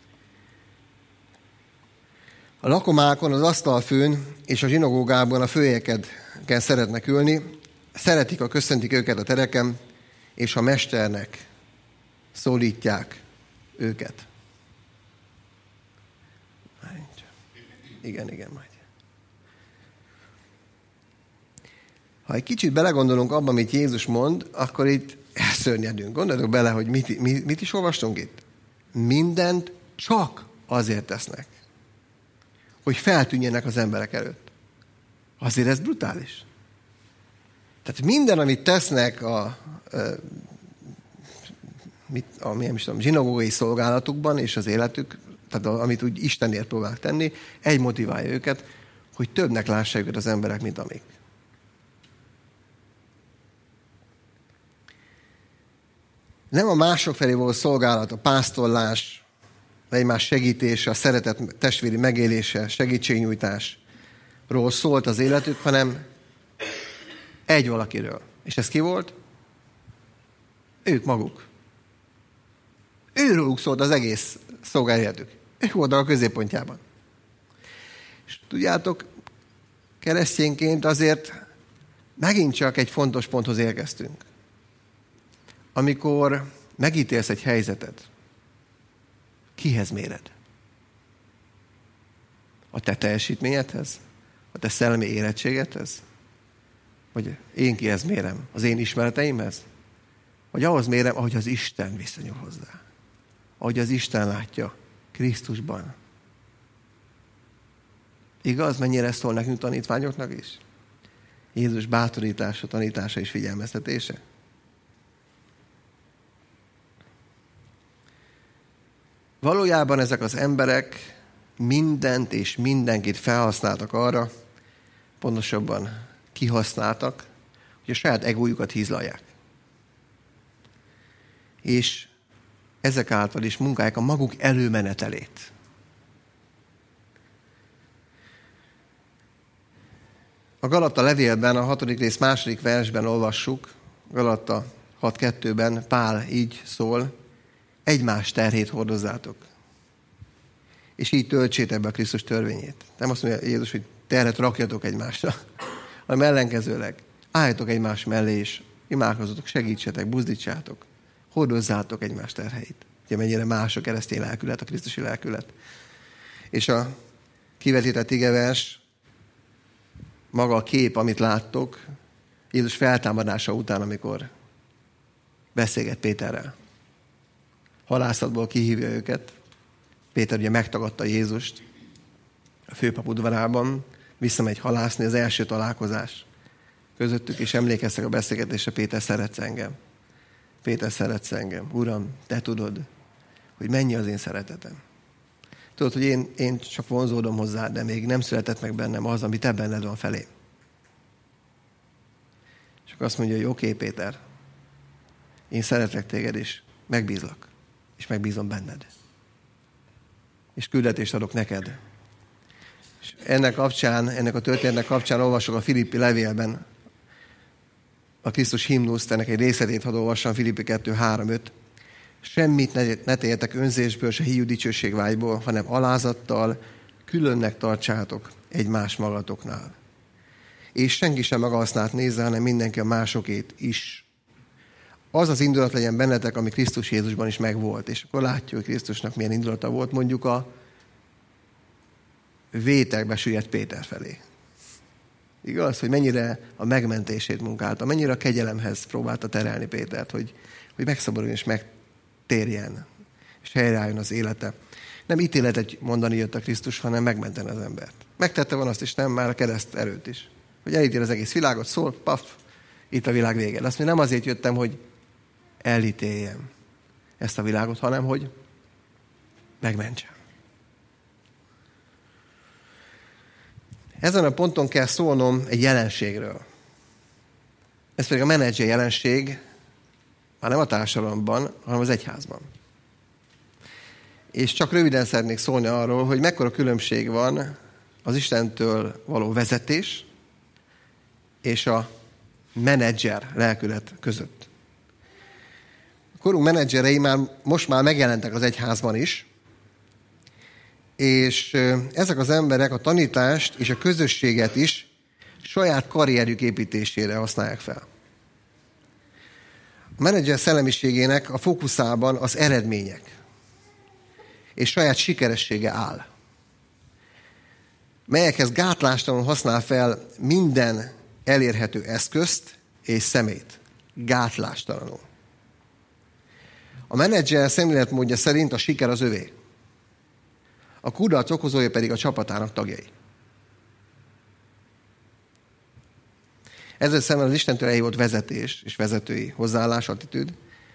A lakomákon, az asztalfőn és a zsinagógában a főjegyeken szeretnek ülni, szeretik, ha köszöntik őket a tereken, és a mesternek szólítják őket. Igen, igen, majd. Ha egy kicsit belegondolunk abban, amit Jézus mond, akkor itt elszörnyedünk. Gondoljatok bele, hogy mit, mit, mit is olvastunk itt? Mindent csak azért tesznek, hogy feltűnjenek az emberek előtt. Azért ez brutális. Tehát minden, amit tesznek a, a, mit, a nem is tudom, zsinagógai szolgálatukban és az életük, tehát amit úgy Istenért próbálnak tenni, egy motiválja őket, hogy többnek lássák őket az emberek, mint amik. Nem a mások felé való szolgálat, a pásztorlás, egymás segítése, a szeretet testvéri megélése, segítségnyújtásról szólt az életük, hanem egy valakiről. És ez ki volt? Ők maguk. Őróluk szólt az egész szolgálatük. Ők voltak a középpontjában. És tudjátok, keresztényként azért megint csak egy fontos ponthoz érkeztünk. Amikor megítélsz egy helyzetet, kihez méred? A te teljesítményedhez? A te szellemi érettségedhez? Vagy én kihez mérem? Az én ismereteimhez? Vagy ahhoz mérem, ahogy az Isten viszonyul hozzá? Ahogy az Isten látja Krisztusban. Igaz, mennyire szól nekünk tanítványoknak is? Jézus bátorítása, tanítása és figyelmeztetése. Valójában ezek az emberek mindent és mindenkit felhasználtak arra, pontosabban kihasználtak, hogy a saját egójukat hízlalják. és ezek által is munkálják a maguk előmenetelét. A Galata levélben, a hatodik rész második versben olvassuk, Galata hat kettőben Pál így szól, egymás terhét hordozzátok, és így töltsétek be a Krisztus törvényét. Nem azt mondja Jézus, hogy terhet rakjatok egymásra, hanem ellenkezőleg álljatok egymás mellé, és imádkozzatok, segítsetek, buzdítsátok, hordozzátok egymás terheit. Ugye mennyire más a keresztény lelkület, a krisztusi lelkület. És a kivetített igevers, maga a kép, amit láttok, Jézus feltámadása után, amikor beszélget Péterrel. Halászatból kihívja őket. Péter ugye megtagadta Jézust a főpap udvarában, visszamegy halászni, az első találkozás közöttük, és emlékeztek a beszélgetésre, Péter, szeretsz engem. Péter, szeretsz engem. Uram, te tudod, hogy mennyi az én szeretetem. Tudod, hogy én, én csak vonzódom hozzá, de még nem született meg bennem az, ami te benned van felé. Csak azt mondja, hogy oké, okay, Péter, én szeretlek téged, és megbízlak, és megbízom benned. És küldetést adok neked. És ennek kapcsán, ennek a történetnek kapcsán olvasok a Filippi levélben a Krisztus himnuszt, ennek egy részletét hadd olvassam, Filippi kettő három öt. Semmit ne, ne tegyetek önzésből, se hiú dicsőségvágyból, hanem alázattal különnek tartsátok egymás magatoknál. És senki sem magahasznát nézze, hanem mindenki a másokét is. Az az indulat legyen bennetek, ami Krisztus Jézusban is megvolt. És akkor látjuk, hogy Krisztusnak milyen indulata volt, mondjuk a vétekbe süllyedt Péter felé. Igaz, hogy mennyire a megmentését munkálta, mennyire a kegyelemhez próbálta terelni Pétert, hogy, hogy megszabaduljon és megtérjen, és helyreálljon az élete. Nem ítéletet mondani jött a Krisztus, hanem megmenteni az embert. Megtette van azt is, nem már a kereszt erőt is. Hogy elítél az egész világot, szól, paf, itt a világ vége. Azt mondja, nem azért jöttem, hogy elítéljem ezt a világot, hanem hogy megmentsem. Ezen a ponton kell szólnom egy jelenségről. Ez pedig a menedzser jelenség, már nem a társadalomban, hanem az egyházban. És csak röviden szeretnék szólni arról, hogy mekkora különbség van az Istentől való vezetés és a menedzser lelkület között. A korunk menedzserei már most már megjelentek az egyházban is, és ezek az emberek a tanítást és a közösséget is saját karrierjük építésére használják fel. A menedzser szellemiségének a fókuszában az eredmények és saját sikeressége áll, melyekhez gátlástalanul használ fel minden elérhető eszközt és szemét. Gátlástalanul. A menedzser szemléletmódja szerint a siker az övé. A kudarc okozója pedig a csapatának tagjai. Ezzel szemben az Istentől elhívott vezetés és vezetői hozzáállás, attitűd.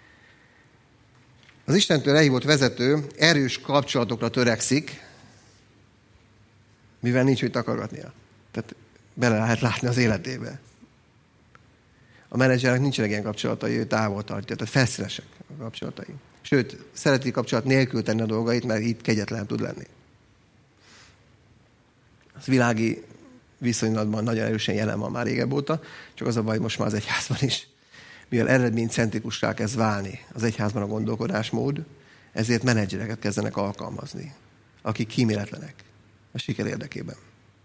Az Istentől elhívott vezető erős kapcsolatokra törekszik, mivel nincs mit takargatnia. Tehát bele lehet látni az életébe. A menedzsernek nincsenek ilyen kapcsolatai, ő távol tartja, tehát felszínesek a kapcsolatai. Sőt, szereti kapcsolat nélkül tenni a dolgait, mert így kegyetlen tud lenni. Az világi viszonylatban nagyon erősen jelen van már régebb óta, csak az a baj, most már az egyházban is. Mivel eredménycentrikussá kezd válni az egyházban a gondolkodásmód, ezért menedzsereket kezdenek alkalmazni, akik kíméletlenek a siker érdekében.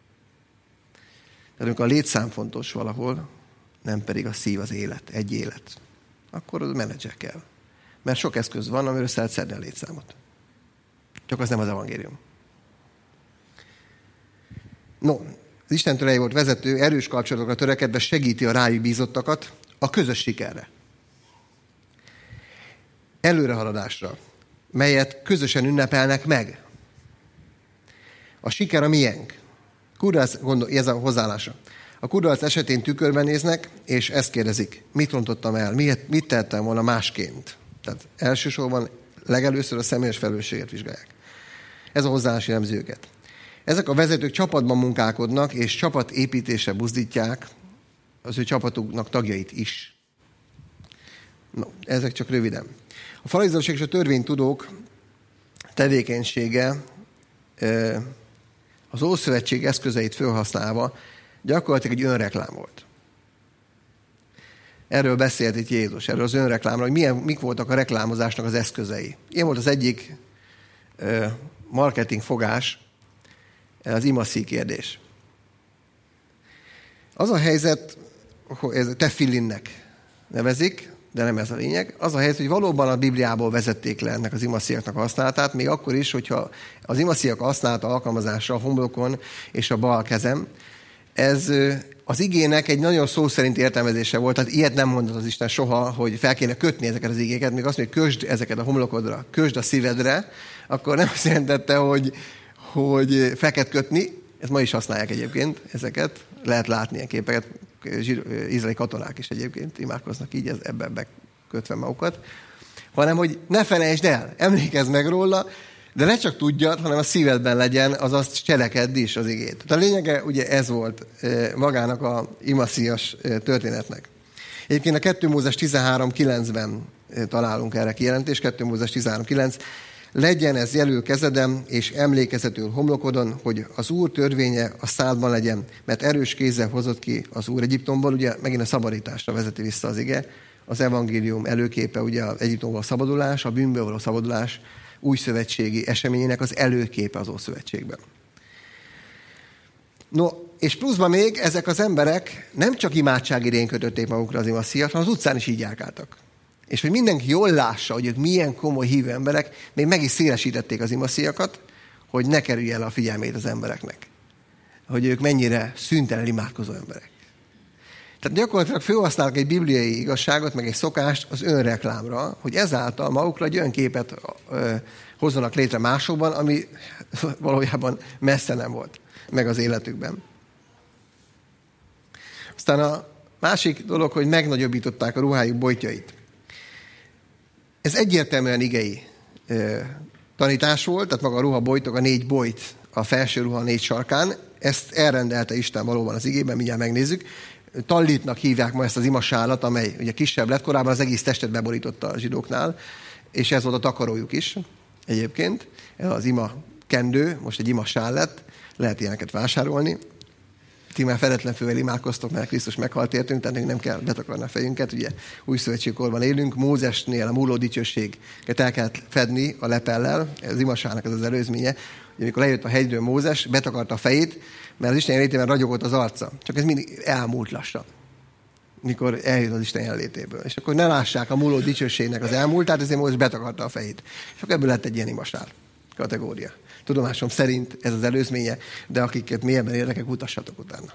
Tehát amikor a létszám fontos valahol, nem pedig a szív, az élet, egy élet, akkor az menedzser kell. Mert sok eszköz van, amiről össze lehet szedni a létszámot. Csak az nem az evangélium. No, az Istentől elhívott vezető erős kapcsolatokra törekedve segíti a rájuk bízottakat a közös sikerre. Előrehaladásra, melyet közösen ünnepelnek meg. A siker a miénk. Kudarc, gondol, ez a hozzáállása. A kudarc esetén tükörben néznek, és ezt kérdezik. Mit rontottam el? Mit, mit tettem volna másként? Tehát elsősorban legelőször a személyes felelősséget vizsgálják. Ez a hozzáállás jellemzi őket. Ezek a vezetők csapatban munkálkodnak, és csapatépítésre buzdítják az ő csapatuknak tagjait is. No, ezek csak röviden. A farizeusok és a törvénytudók tevékenysége az Ószövetség eszközeit felhasználva gyakorlatilag egy önreklám volt. Erről beszélt itt Jézus, erről az önreklámról, hogy milyen, mik voltak a reklámozásnak az eszközei. Ilyen volt az egyik marketing fogás, az imaszí kérdés. Az a helyzet, hogy ez tefillinnek nevezik, de nem ez a lényeg. Az a helyzet, hogy valóban a Bibliából vezették le ennek az imaszíjaknak a használatát, még akkor is, hogyha az imaszíjak használata alkalmazása a homlokon és a bal kezem, ez az igének egy nagyon szó szerint értelmezése volt, tehát ilyet nem mondott az Isten soha, hogy fel kéne kötni ezeket az igéket, még azt mondja, hogy kösd ezeket a homlokodra, kösd a szívedre, akkor nem azt jelentette, hogy, hogy fel kell kötni, ezt ma is használják egyébként, ezeket, lehet látni ilyen képeket, izraeli katonák is egyébként imádkoznak így, ebbe bekötve magukat, hanem, hogy ne felejtsd el, emlékezz meg róla, de ne csak tudjad, hanem a szívedben legyen, azaz cselekedd is az igét. Tehát a lényege ugye ez volt magának a imaszíjas történetnek. Egyébként a kettő Mózes tizenhárom kilencben találunk erre kijelentést, kettő Mózes tizenhárom kilenc. Legyen ez jelül kezedem, és emlékezetül homlokodon, hogy az Úr törvénye a szádban legyen, mert erős kézzel hozott ki az Úr Egyiptomból, ugye megint a szabadításra vezeti vissza az ige. Az evangélium előképe, ugye az Egyiptomból a szabadulás, a bűnből való szabadulás, új szövetségi eseményének az előképe az Ószövetségben. No, és pluszban még ezek az emberek nem csak imádság idején kötötték magukra az imaszíjat, hanem az utcán is így járkáltak. És hogy mindenki jól lássa, hogy ők milyen komoly hívő emberek, még meg is szélesítették az imaszíjakat, hogy ne kerülje el a figyelmét az embereknek. Hogy ők mennyire szüntelen imádkozó emberek. Tehát gyakorlatilag felhasználnak egy bibliai igazságot, meg egy szokást az önreklámra, hogy ezáltal magukra egy olyan képet ö, hozzanak létre másokban, ami valójában messze nem volt meg az életükben. Aztán a másik dolog, hogy megnagyobbították a ruhájuk bojtjait. Ez egyértelműen igei ö, tanítás volt, tehát maga a ruha bojtok, a négy bojt a felső ruha négy sarkán, ezt elrendelte Isten valóban az igében, mindjárt megnézzük. Tallitnak hívják ma ezt az imasálat, amely ugye kisebb lett, korábban az egész testet beborította a zsidóknál, és ez volt a takarójuk is egyébként. Ez az ima kendő, most egy imasál lett, lehet ilyeneket vásárolni. Ti már fedetlen fővel imádkoztok, mert Krisztus meghalt értünk, tehát nem kell betakarni a fejünket, ugye új szövetségkorban élünk, Mózesnél a múló dicsőséget el kellett fedni a lepellel, az imasálnak ez az előzménye, hogy amikor lejött a hegyről Mózes, betakarta a fejét, mert az Isten jelenlétében ragyogott az arca. Csak ez mindig elmúlt lassan, mikor eljött az Isten jelenlétéből. És akkor ne lássák a múló dicsőségnek az elmúltát, ezért Mózes betakarta a fejét. És akkor ebből lett egy ilyen imasál kategória. Tudomásom szerint ez az előzménye, de akiket mélyebben érdekek, utassatok utána.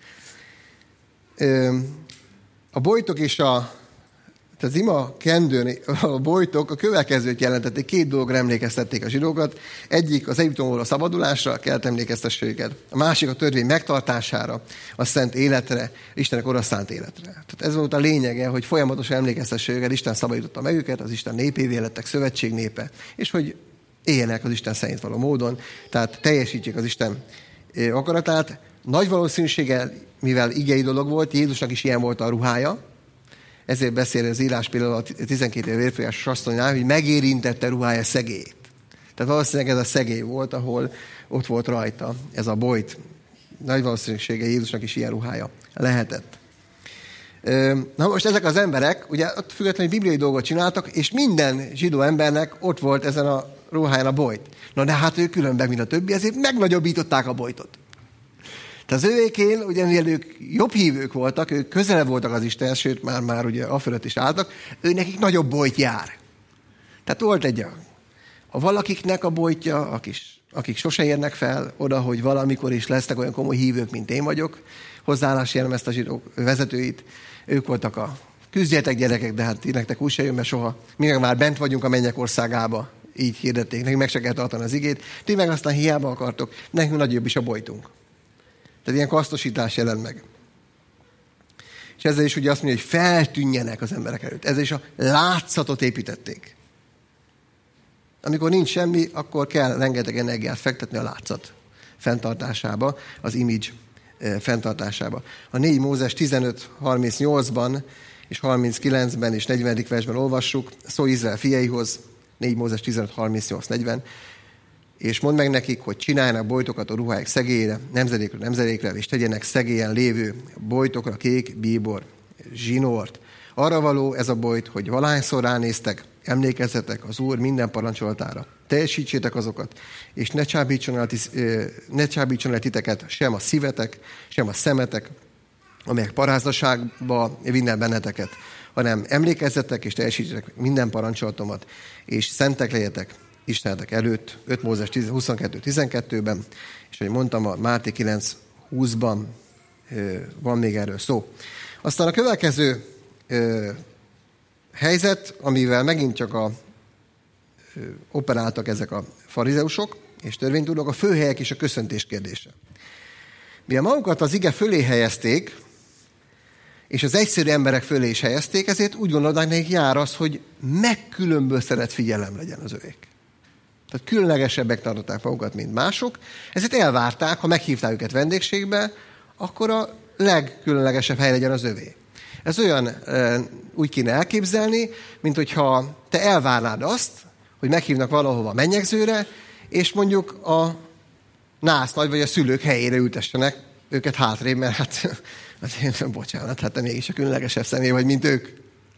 A bojtok és a Tehát az ima kendőn, a bojtok a következőt jelentették, két dologra emlékeztették a zsidókat. Egyik az Egyiptomból a szabadulásra, kellett emlékeztesse őket. A másik a törvény megtartására, a szent életre, Istenek oroszánt életre. Tehát ez volt a lényege, hogy folyamatosan emlékeztesse őket, Isten szabadította meg őket, az Isten népévé lettek, szövetség népe, és hogy éljenek az Isten szerint való módon, tehát teljesítsék az Isten akaratát. Nagy valószínűséggel, mivel igei dolog volt, Jézusnak is ilyen volt a ruhája, ezért beszél az írás például a tizenkét év vérfolyásos asszonynál, hogy megérintette ruhája szegélyét. Tehát valószínűleg ez a szegély volt, ahol ott volt rajta ez a bojt. Nagy valószínűsége Jézusnak is ilyen ruhája lehetett. Na most ezek az emberek, ugye ott függetlenül bibliai dolgot csináltak, és minden zsidó embernek ott volt ezen a ruháján a bojt. Na de hát ők különben, mint a többi, ezért megnagyobbították a bojtot. Tehát az ővékén, ugye mivel ők jobb hívők voltak, ők közelebb voltak az Isten, sőt már, már ugye afölött is álltak, ő nekik nagyobb bojt jár. Tehát volt egy a, a valakiknek a bojtja, akik, akik sose érnek fel oda, hogy valamikor is lesznek olyan komoly hívők, mint én vagyok, hozzáállás jellemezte a zsidók vezetőit, ők voltak a küzdjetek gyerekek, de hát nektek úgy se jön, mert soha, mi meg már bent vagyunk a mennyek országába, így hirdették, nekünk meg se kell tartani az igét, ti meg aztán hiába akartok, nekünk nagyobb is a bojtunk. Tehát ilyen kasztosítás jelent meg. És ezzel is ugye azt mondja, hogy feltűnjenek az emberek előtt. Ezzel is a látszatot építették. Amikor nincs semmi, akkor kell rengeteg energiát fektetni a látszat fenntartásába, az image fenntartásába. A négy Mózes tizenöt harmincnyolcban és harminckilencben és negyvenedik versben olvassuk, szólj Izrael fiaihoz, négy Mózes tizenöt harmincnyolc negyven, és mondd meg nekik, hogy csináljanak bojtokat a ruháik szegélyére, nemzedékről nemzedékre, és tegyenek szegélyen lévő bojtokra kék, bíbor, zsinort. Arra való ez a bojt, hogy valahányszor ránéztek, emlékezzetek az Úr minden parancsolatára. Teljesítsétek azokat, és ne csábítson el, ne csábítson el titeket sem a szívetek, sem a szemetek, amelyek parázdaságba vinnek benneteket, hanem emlékezzetek és teljesítsétek minden parancsolatomat, és szentek legyetek Istenetek előtt, öt Mózes huszonkettő tizenkettőben, és ahogy mondtam, a Máté kilenc húszban van még erről szó. Aztán a következő ö, helyzet, amivel megint csak a, ö, operáltak ezek a farizeusok és törvénytudók, a főhelyek és a köszöntés kérdése. Mivel magukat az ige fölé helyezték, és az egyszerű emberek fölé is helyezték, ezért úgy gondolták, nekik jár az, hogy megkülönböztetett figyelem legyen az övék. Tehát különlegesebbek tartották magukat, mint mások, ezért elvárták, ha meghívták őket vendégségbe, akkor a legkülönlegesebb hely legyen az övé. Ez olyan úgy kéne elképzelni, mint hogyha te elvárnád azt, hogy meghívnak valahova mennyegzőre, és mondjuk a násznagy vagy a szülők helyére ültessenek őket hátrébb, mert hát, hát bocsánat, hát te mégis a különlegesebb személy vagy, mint ők.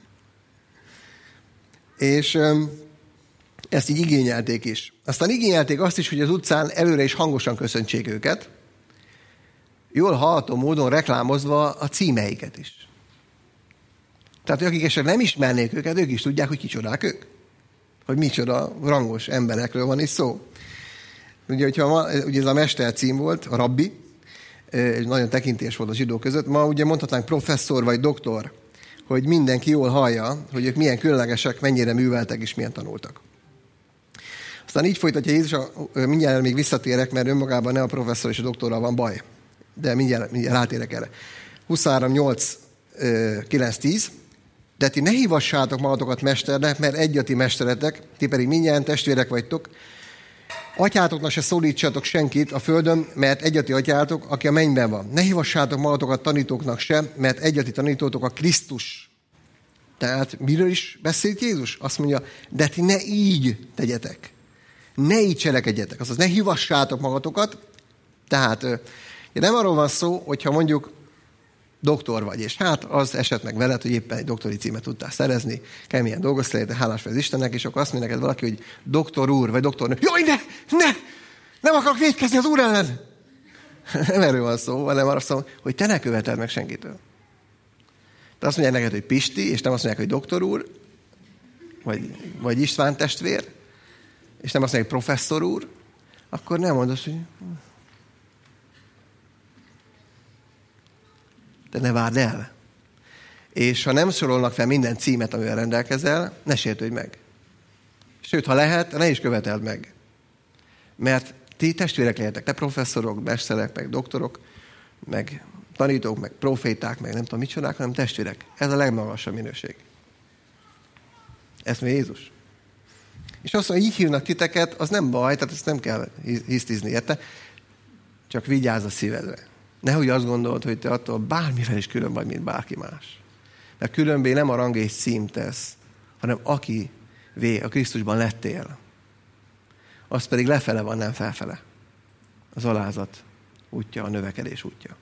És ezt így igényelték is. Aztán igényelték azt is, hogy az utcán előre is hangosan köszöntsék őket, jól hallható módon reklámozva a címeiket is. Tehát, akik esetleg nem ismernék őket, ők is tudják, hogy kicsodák ők. Hogy micsoda rangos emberekről van itt szó. Ugye, hogyha ma, ugye ez a mester cím volt, a rabbi, egy nagyon tekintélyes volt a zsidók között, ma ugye mondhatnánk professzor vagy doktor, hogy mindenki jól hallja, hogy ők milyen különlegesek, mennyire műveltek és milyen tanultak. Aztán így folytatja Jézus, mindjárt még visszatérek, mert önmagában nem a professzor és a doktorral van baj. De mindjárt, mindjárt rátérek erre. huszonhárom nyolc kilenc tíz. De ti ne hívassátok magatokat mesternek, mert egy a ti mesteretek, ti pedig mindjárt testvérek vagytok. Atyátoknak se szólítsatok senkit a földön, mert egy a ti atyátok, aki a mennyben van. Ne hívassátok magatokat tanítóknak sem, mert egy a ti tanítótok a Krisztus. Tehát miről is beszélt Jézus? Azt mondja, de ti ne így tegyetek. Ne így cselekedjetek. Azaz ne hívassátok magatokat. Tehát nem arról van szó, hogyha mondjuk doktor vagy, és hát az esett meg veled, hogy éppen egy doktori címet tudtál szerezni, keményen dolgoztál, de hálás vagy az Istennek, és akkor azt mondja neked valaki, hogy doktor úr, vagy doktornő. Jaj, ne! Ne! Nem akarok vétkezni az úr ellen! Nem erről van szó, hanem arra szó, hogy te ne követeld meg senkitől. De azt mondják neked, hogy Pisti, és nem azt mondják, hogy doktor úr, vagy, vagy István testvér, és nem azt mondják, hogy professzor úr, akkor nem mondod, hogy de ne várd el. És ha nem sorolnak fel minden címet, amivel rendelkezel, ne sértődj meg. Sőt, ha lehet, ne is követeld meg. Mert ti testvérek lehetek, te professzorok, mesterek, meg doktorok, meg tanítók, meg proféták, meg nem tudom mit csodák, hanem testvérek. Ez a legmagasabb minőség. Ezt mondja Jézus. És azt mondja, így hívnak titeket, az nem baj, tehát ezt nem kell hisztizni, érte? Csak vigyázz a szívedre. Nehogy azt gondolod, hogy te attól bármivel is külön vagy, mint bárki más. Mert különbé nem a rang és cím tesz, hanem aki vé, a Krisztusban lettél. Az pedig lefele van, nem felfele. Az alázat útja, a növekedés útja.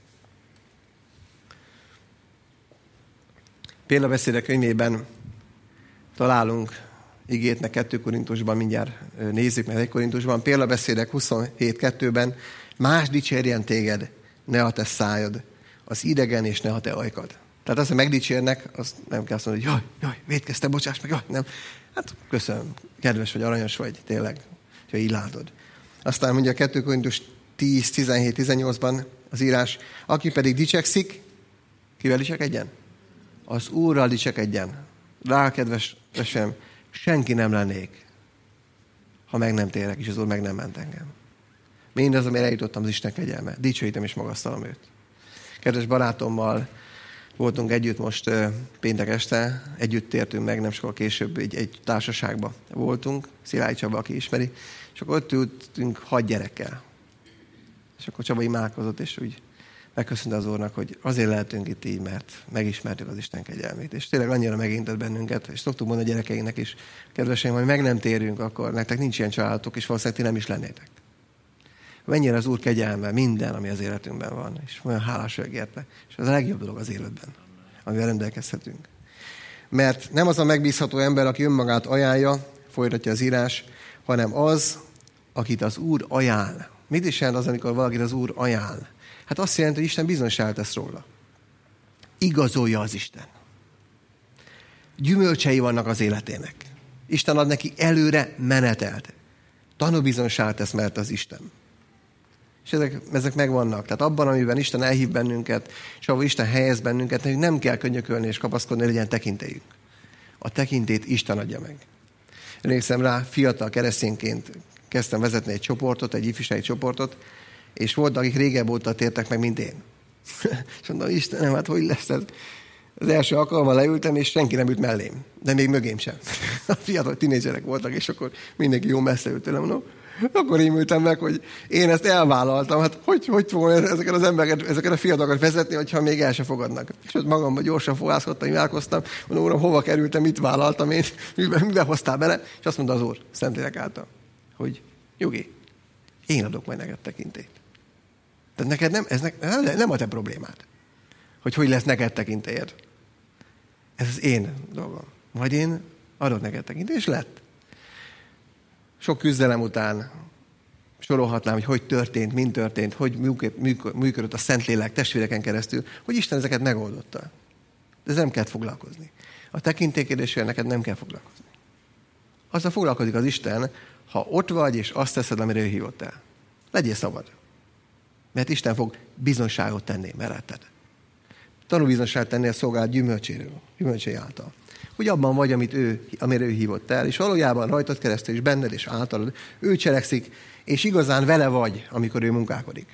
Példabeszédek könyvében találunk igét, meg kettő Korintusban, mindjárt nézzük meg egy Korintusban. Példabeszédek huszonhét kettőben más dicsérjen téged, ne a te szájad, az idegen, és ne a te ajkad. Tehát azt, hogy megdicsérnek, azt nem kell azt mondani, hogy jaj, jaj, vétkeztem, bocsáss meg, jaj, nem. Hát köszönöm, kedves vagy, aranyos vagy, tényleg, ha így látod. Aztán mondja a kettő Korintus tíz tizenhét tizennyolcban az írás, aki pedig dicsekszik, kivel dicsekedjen? Az Úrral dicsekedjen. Rá, kedves testvérem, senki nem lennék, ha meg nem térek, és az Úr meg nem ment engem. Mindaz, amire eljutottam, az Isten kegyelme. Dicsőítem és magasztalom őt. Kedves barátommal voltunk együtt most péntek este, együtt tértünk meg, nem sokkal később egy, egy társaságban voltunk, Szilágy Csaba, aki ismeri, és akkor ott ültünk hat gyerekkel. És akkor Csaba imádkozott, és úgy megköszönte az Úrnak, hogy azért lehetünk itt így, mert megismertük az Isten kegyelmét. És tényleg annyira megintett bennünket, és szoktuk mondani a gyerekeinknek is, kedveseim, hogy meg nem térünk, akkor nektek nincs ilyen családotok, és valószínűleg ti nem is lennétek. Mennyire az Úr kegyelme minden, ami az életünkben van, és olyan hálás vagyok érte. És ez a legjobb dolog az életben, amivel rendelkezhetünk. Mert nem az a megbízható ember, aki önmagát ajánlja, folytatja az írás, hanem az, akit az Úr ajánl. Mit is jelent az, amikor valakit az Úr ajánl? Hát azt jelenti, hogy Isten bizonyságot tesz róla. Igazolja az Isten. Gyümölcsei vannak az életének. Isten ad neki előre menetelt. Tanúbizonyságot tesz mert az Isten. És ezek, ezek megvannak. Tehát abban, amiben Isten elhív bennünket, és ahol Isten helyez bennünket, nekünk nem kell könyökölni és kapaszkodni, hogy legyen tekintélyünk. A tekintét Isten adja meg. Emlékszem rá, fiatal keresztényként kezdtem vezetni egy csoportot, egy ifjúsági csoportot, és volt, akik régebb óta tértek meg, mint én. És mondom, Istenem, hát hogy lesz ez? Az első alkalommal leültem, és senki nem ült mellém. De még mögém sem. A fiatal tinédzserek voltak, és akkor mindenki jó messze ült tőlem. No, akkor én ültem meg, hogy én ezt elvállaltam. Hát hogy, hogy fogom ezeket az embereket, ezeket a fiatalokat vezetni, hogyha még el se fogadnak. És ott magamban gyorsan fogászkodtam, imádkoztam. Mondom, Uram, hova kerültem, mit vállaltam én, miben, miben hoztál bele? És azt mondta az Úr, Szentlélek által, hogy Jogi, én adok majd neked tekintélyt. Tehát neked nem, ez ne, nem a te problémád, hogy hogy lesz neked tekintélyed. Ez az én dolgom. Majd én adok neked tekintélyt, és lett. Sok küzdelem után sorolhatnám, hogy hogy történt, mint történt, hogy működött a Szentlélek testvéreken keresztül, hogy Isten ezeket megoldotta. De ez nem kell foglalkozni. A tekintélykérdésével neked nem kell foglalkozni. Azzal foglalkozik az Isten, ha ott vagy, és azt teszed, amire ő hívott el. Legyél szabad. Mert Isten fog bizonyságot tenni melletted. Tanúbizonyságot tenni a szolgálat gyümölcséről, gyümölcsé által. Hogy abban vagy, amit ő, amire ő hívott el, és valójában rajtad keresztül, és benned, és általad, ő cselekszik, és igazán vele vagy, amikor ő munkálkodik.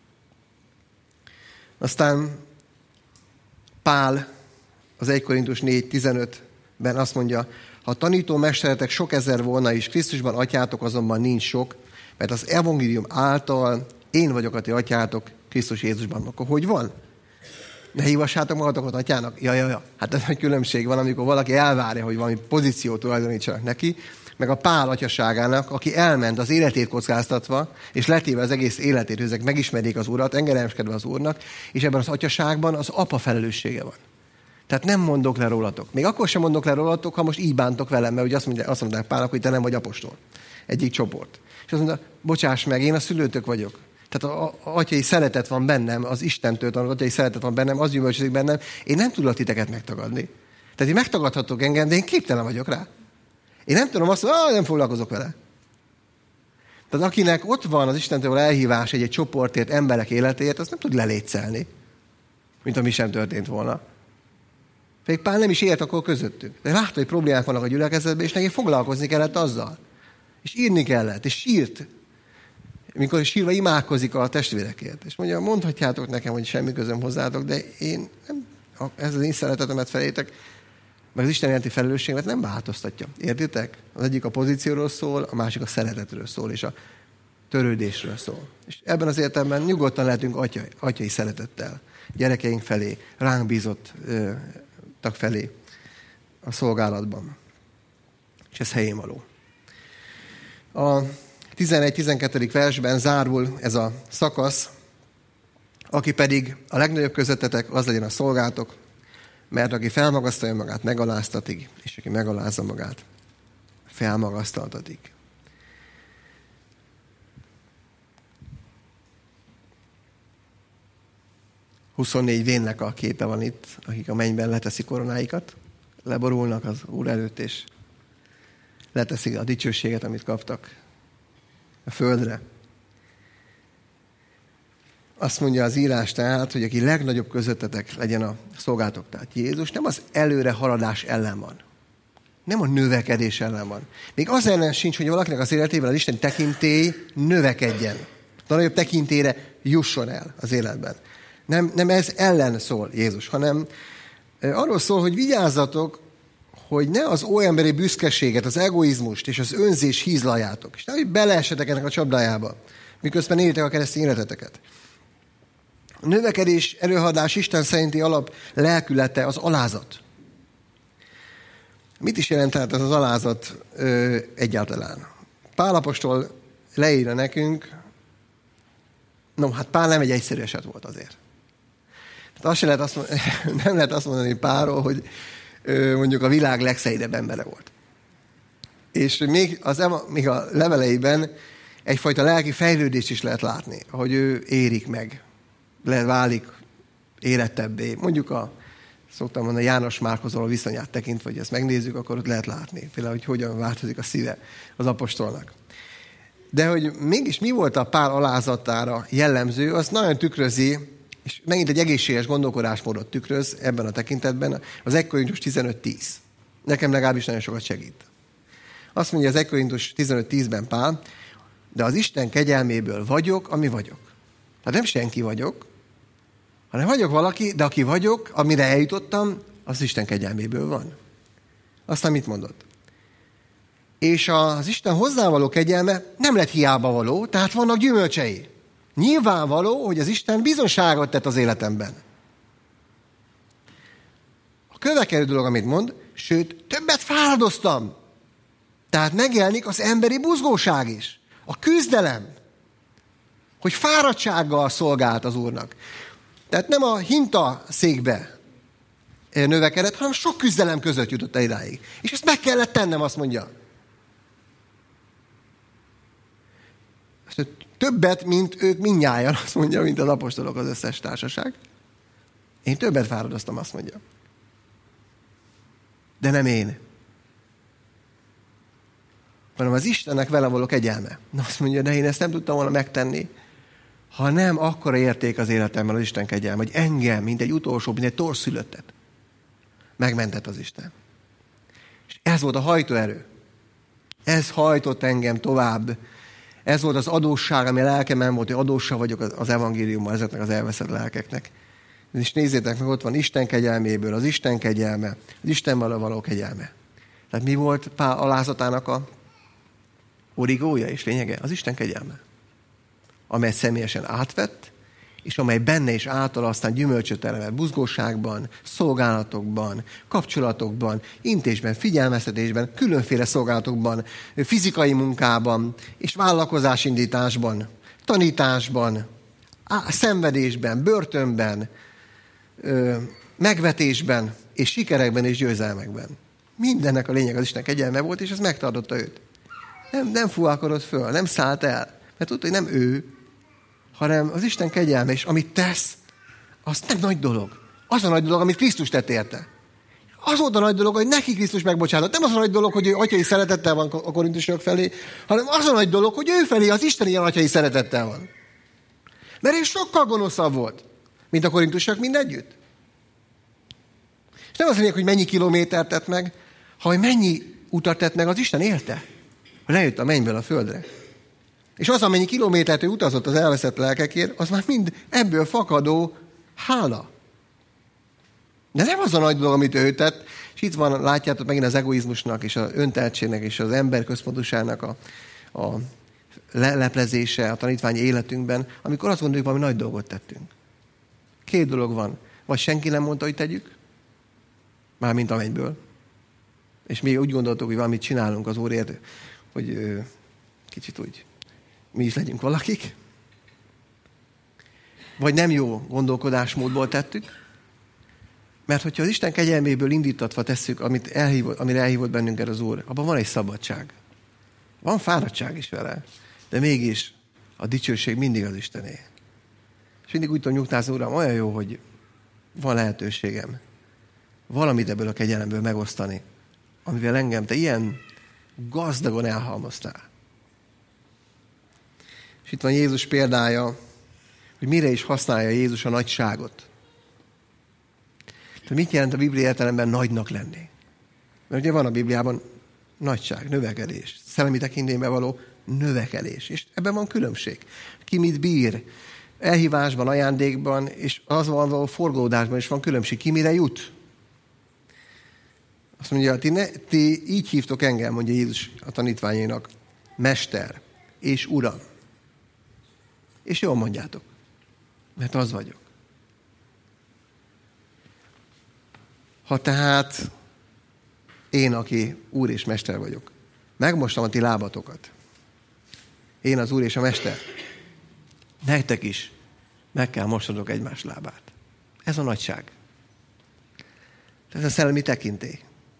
Aztán Pál az egy Korintus négy tizenötben azt mondja, ha a tanító mesteretek sok ezer volna is, Krisztusban atyátok azonban nincs sok, mert az evangélium által én vagyok a ti atyátok Krisztus Jézusban. Akkor hogy van? Ne hívassátok magatokat atyának? Ja, ja, ja. Hát ez egy különbség van, amikor valaki elvárja, hogy valami pozíciót tulajdonítsanak neki, meg a Pál atyaságának, aki elment az életét kockáztatva, és letéve az egész életét, hogy ezek megismerjék az Urat, engedelmeskedve az Úrnak, és ebben az atyaságban az apa felelőssége van. Tehát nem mondok le rólatok. Még akkor sem mondok le rólatok, ha most így bántok velem, mert ugye azt mondják, azt mondják Pálnak, hogy te nem vagy apostol. Egyik csoport. És azt mondja, bocsáss meg, én a szülőtök vagyok. Tehát a, a atyai szeretet van bennem, az Istentől tanult atyai szeretet van bennem, az gyümölcsözik bennem. Én nem tudok titeket megtagadni. Tehát én megtagadhatok engem, de én képtelen vagyok rá. Én nem tudom azt, hogy nem foglalkozok vele. Tehát akinek ott van az Istentől elhívás egy, egy csoportért, emberek életéért, azt nem tud lelétszelni, mint ami sem történt volna. Pedig Pál nem is élt akkor közöttük. De látta, hogy problémák vannak a gyülekezetben, és neki foglalkozni kellett azzal. És írni kellett, és sírt. Mikor sírva imádkozik a testvérekért. És mondja, mondhatjátok nekem, hogy semmi közöm hozzátok, de én nem, ez az én szeretetemet felétek, meg az Isten jelenti felelősséget nem változtatja. Értitek? Az egyik a pozícióról szól, a másik a szeretetről szól, és a törődésről szól. És ebben az értelemben nyugodtan lehetünk atyai, atyai szeretettel. Gyerekeink felé, ránk bízott ö, tag felé a szolgálatban. És ez helyén való. A tizenegy-tizenkettedik versben zárul ez a szakasz, aki pedig a legnagyobb közöttetek, az legyen a szolgátok, mert aki felmagasztalja magát, megaláztatik, és aki megalázza magát, felmagasztaltatik. huszonnégy vénnek a képe van itt, akik a mennyben leteszik koronáikat, leborulnak az Úr előtt, és leteszik a dicsőséget, amit kaptak a földre. Azt mondja az írás tehát, hogy aki legnagyobb közöttetek legyen a szolgátok. Tehát Jézus nem az előre haladás ellen van. Nem a növekedés ellen van. Még az ellen sincs, hogy valakinek az életében az Isten tekintély növekedjen. A nagyobb tekintélyre jusson el az életben. Nem, nem ez ellen szól Jézus, hanem arról szól, hogy vigyázzatok, hogy ne az óemberi büszkeséget, az egoizmust és az önzés hízlaljátok. És ne, hogy beleessetek ennek a csapdájába, miközben élitek a keresztény életeteket. A növekedés, előhaladás Isten szerinti alap lelkülete az alázat. Mit is jelent tehát ez az alázat ö, egyáltalán? Pál apostol leírja nekünk, no, hát Pál nem egy egyszerű eset volt azért. Tehát azt lehet azt mondani, nem lehet azt mondani Pálról, hogy ö, mondjuk a világ legszeidebb embere volt. És még, az, még a leveleiben egyfajta lelki fejlődést is lehet látni, ahogy ő érik meg, lehet válik érettebbé. Mondjuk a, szoktam mondani, János Márkhoz való viszonyát tekintve, hogy ezt megnézzük, akkor ott lehet látni. Például, hogy hogyan változik a szíve az apostolnak. De hogy mégis mi volt a Pál alázatára jellemző, az nagyon tükrözi, és megint egy egészséges gondolkodásmódot tükröz ebben a tekintetben, az egy Korintus tizenöt tíz. Nekem legalábbis nagyon sokat segít. Azt mondja az egy Korintus tizenöt tízben Pál, de az Isten kegyelméből vagyok, ami vagyok. Hát nem senki vagyok, hanem vagyok valaki, de aki vagyok, amire eljutottam, az Isten kegyelméből van. Aztán mit mondott? És az Isten hozzávaló kegyelme nem lett hiába való, tehát vannak gyümölcsei. Nyilvánvaló, hogy az Isten bizonságot tett az életemben. A következő dolog, amit mond, sőt, többet fáradoztam. Tehát megjelenik az emberi buzgóság is. A küzdelem, hogy fáradtsággal szolgált az Úrnak. Tehát nem a hinta székbe növekedett, hanem sok küzdelem között jutott el idáig. És ezt meg kellett tennem, azt mondja. Többet, mint ők mindnyájan, azt mondja, mint az apostolok, az összes társaság. Én többet fáradoztam, azt mondja. De nem én. Hanem az Istennek vele való kegyelme. Na azt mondja, de én ezt nem tudtam volna megtenni, ha nem akkora érték az életemben az Isten kegyelme, hogy engem, mint egy utolsó, mint egy torszülöttet megmentett az Isten. És ez volt a hajtóerő. Ez hajtott engem tovább. Ez volt az adósság, ami a lelkemen volt, hogy adóssa vagyok az evangéliummal ezeknek az elveszett lelkeknek. És nézzétek meg, ott van Isten kegyelméből, az Isten kegyelme, az Istenből való kegyelme. Tehát mi volt Pál alázatának a origója és lényege? Az Isten kegyelme. Amely személyesen átvett, és amely benne és által aztán gyümölcsöt termelt buzgóságban, szolgálatokban, kapcsolatokban, intésben, figyelmeztetésben, különféle szolgálatokban, fizikai munkában és vállalkozásindításban, tanításban, á, szenvedésben, börtönben, ö, megvetésben és sikerekben és győzelmekben. Mindennek a lényeg az Isten kegyelme volt, és ez megtartotta őt. Nem, nem fuvalkodott föl, nem szállt el, mert tudta, hogy nem ő, hanem az Isten kegyelme, és amit tesz, az nem nagy dolog. Az a nagy dolog, amit Krisztus tett érte. Az volt a nagy dolog, hogy neki Krisztus megbocsátott. Nem az a nagy dolog, hogy ő atyai szeretettel van a korintusok felé, hanem az a nagy dolog, hogy ő felé az Isten ilyen atyai szeretettel van. Mert ő sokkal gonoszabb volt, mint a korintusok mindegyütt. És nem azt mondják, hogy mennyi kilométert tett meg, hanem mennyi utat tett meg az Isten élte. Lejött a mennyből a földre. És az, amennyi kilométert ő utazott az elveszett lelkekért, az már mind ebből fakadó hála. De nem az a nagy dolog, amit ő tett, és itt van, látjátok megint az egoizmusnak, és az önteltségnek, és az emberközpontosának a, a leleplezése a tanítványi életünkben, amikor azt gondoljuk, valami nagy dolgot tettünk. Két dolog van. Vagy senki nem mondta, hogy tegyük, mármint a mennyből. És mi úgy gondoltuk, hogy valamit csinálunk az Úrért, hogy ö, kicsit úgy mi is legyünk valakik. Vagy nem jó gondolkodásmódból tettük, mert hogyha az Isten kegyelméből indítatva tesszük, amit elhívott, amire elhívott bennünket az Úr, abban van egy szabadság. Van fáradtság is vele, de mégis a dicsőség mindig az Istené. És mindig úgy tudom nyugtázni, Uram, olyan jó, hogy van lehetőségem valamit ebből a kegyelemből megosztani, amivel engem te ilyen gazdagon elhalmoztál. És itt van Jézus példája, hogy mire is használja Jézus a nagyságot. Tehát mit jelent a Biblia értelemben nagynak lenni? Mert ugye van a Bibliában nagyság, növekedés, szellemi tekintélyben való növekedés. És ebben van különbség. Ki mit bír, elhívásban, ajándékban, és az van való forgódásban is van különbség. Ki mire jut? Azt mondja, ti, ne, ti így hívtok engem, mondja Jézus a tanítványainak, Mester és Uram. És jól mondjátok, mert az vagyok. Ha tehát én, aki Úr és Mester vagyok, megmostam a ti lábatokat, én az Úr és a Mester, nektek is meg kell mosnodok egymás lábát. Ez a nagyság. Ez a szellemi tekintély.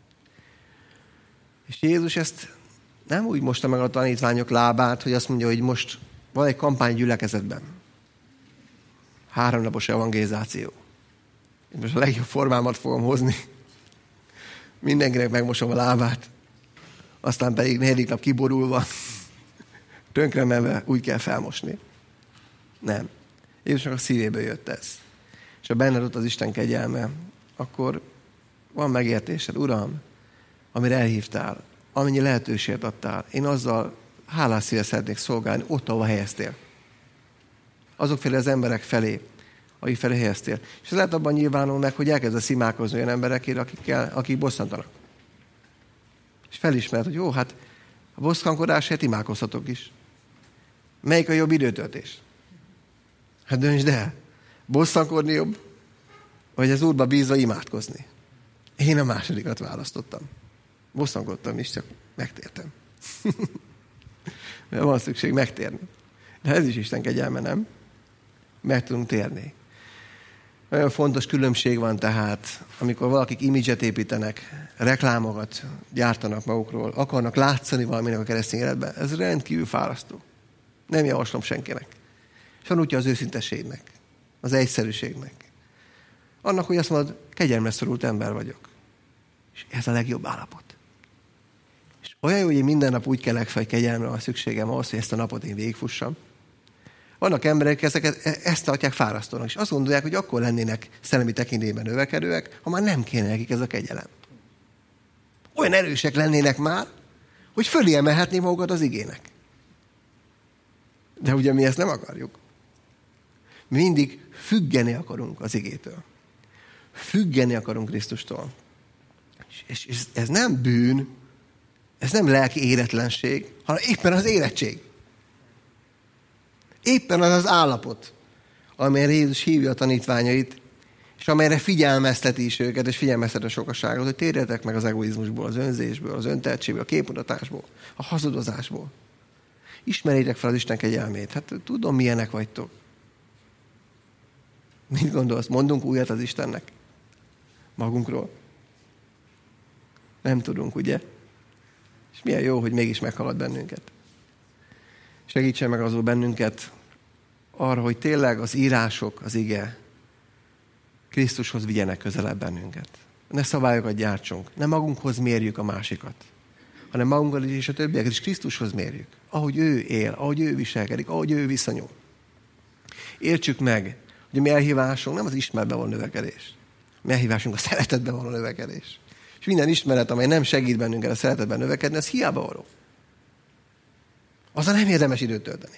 És Jézus ezt nem úgy mosta meg a tanítványok lábát, hogy azt mondja, hogy most van egy kampány gyülekezetben. Háromnapos evangelizáció. Én most a legjobb formámat fogom hozni. Mindenkinek megmosom a lábát. Aztán pedig negyedik nap kiborulva, tönkre menve úgy kell felmosni. Nem. Jézusnak a szívéből jött ez. És ha benned ott az Isten kegyelme, akkor van megértésed. Uram, amire elhívtál, amennyi lehetőséget adtál, én azzal hálás szívvel szeretnék szolgálni, ott, ahol helyeztél. Azok felé az emberek felé, akik felé helyeztél. És ez lehet abban nyilvánul meg, hogy elkezdesz imádkozni olyan emberekért, akikkel, akik bosszantanak. És felismered, hogy jó, hát a bosszankodásért imádkozhatok is. Melyik a jobb időtöltés? Hát döntsd el. Bosszankodni jobb, vagy az Úrba bízva imádkozni. Én a másodikat választottam. Bosszankodtam is, csak megtértem. Mert van szükség megtérni. De ez is Isten kegyelme, nem? Meg tudunk térni. Nagyon fontos különbség van tehát, amikor valakik imidzset építenek, reklámokat gyártanak magukról, akarnak látszani valaminek a keresztény életben. Ez rendkívül fárasztó. Nem javaslom senkinek. És van útja az őszintességnek, az egyszerűségnek. Annak, hogy azt mondod, kegyelmre szorult ember vagyok. És ez a legjobb állapot. És olyan jó, hogy én minden nap úgy kelek fel, hogy kegyelmre van szükségem ahhoz, hogy ezt a napot én végigfussam. Vannak emberek, ezeket, ezt tartják fárasztónak, és azt gondolják, hogy akkor lennének szellemi tekintélyben növekedőek, ha már nem kéne nekik ez a kegyelem. Olyan erősek lennének már, hogy fölé emelhetné magukat az igének. De ugye mi ezt nem akarjuk. Mi mindig függeni akarunk az igétől. Függeni akarunk Krisztustól. És, és ez nem bűn, ez nem lelki éretlenség, hanem éppen az érettség. Éppen az az állapot, amelyre Jézus hívja a tanítványait, és amelyre figyelmezteti is őket, és figyelmezteti a sokaságot, hogy térjetek meg az egoizmusból, az önzésből, az öntehetségből, a képmutatásból, a hazudozásból. Ismerjétek fel az Isten kegyelmét. Hát tudom, milyenek vagytok. Mit gondolsz? Mondunk újat az Istennek? Magunkról? Nem tudunk, ugye? És milyen jó, hogy mégis meghallgat bennünket. Segítsen meg azul bennünket arra, hogy tényleg az írások, az ige Krisztushoz vigyenek közelebb bennünket. Ne szabályokat gyártsunk, ne magunkhoz mérjük a másikat, hanem magunkat és a többieket is Krisztushoz mérjük. Ahogy ő él, ahogy ő viselkedik, ahogy ő viszonyul. Értsük meg, hogy a mi elhívásunk nem az ismeretben van növekedés. A mi elhívásunk a szeretetben van a növekedés. És minden ismeret, amely nem segít bennünket a szeretetben növekedni, az hiába való. Azzal nem érdemes időt tölteni.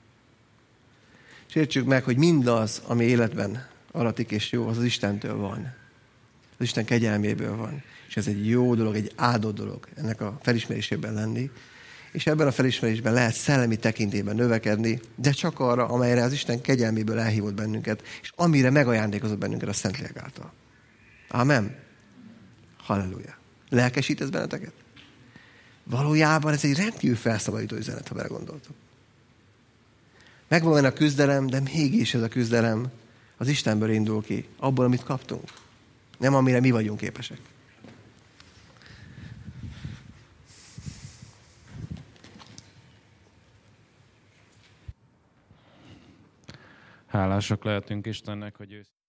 És értsük meg, hogy mindaz, ami életben aratik és jó, az az Istentől van. Az Isten kegyelméből van. És ez egy jó dolog, egy áldott dolog ennek a felismerésében lenni. És ebben a felismerésben lehet szellemi tekintélyben növekedni, de csak arra, amelyre az Isten kegyelméből elhívott bennünket, és amire megajándékozott bennünket a Szentlélek által. Amen. Halleluja. Lelkesít ez benneteket? Valójában ez egy rendkívül felszabadító üzenet, ha belegondoltok. Megvan a küzdelem, de mégis ez a küzdelem az Istenből indul ki, abból, amit kaptunk. Nem amire mi vagyunk képesek. Hálásak lehetünk Istennek, hogy ő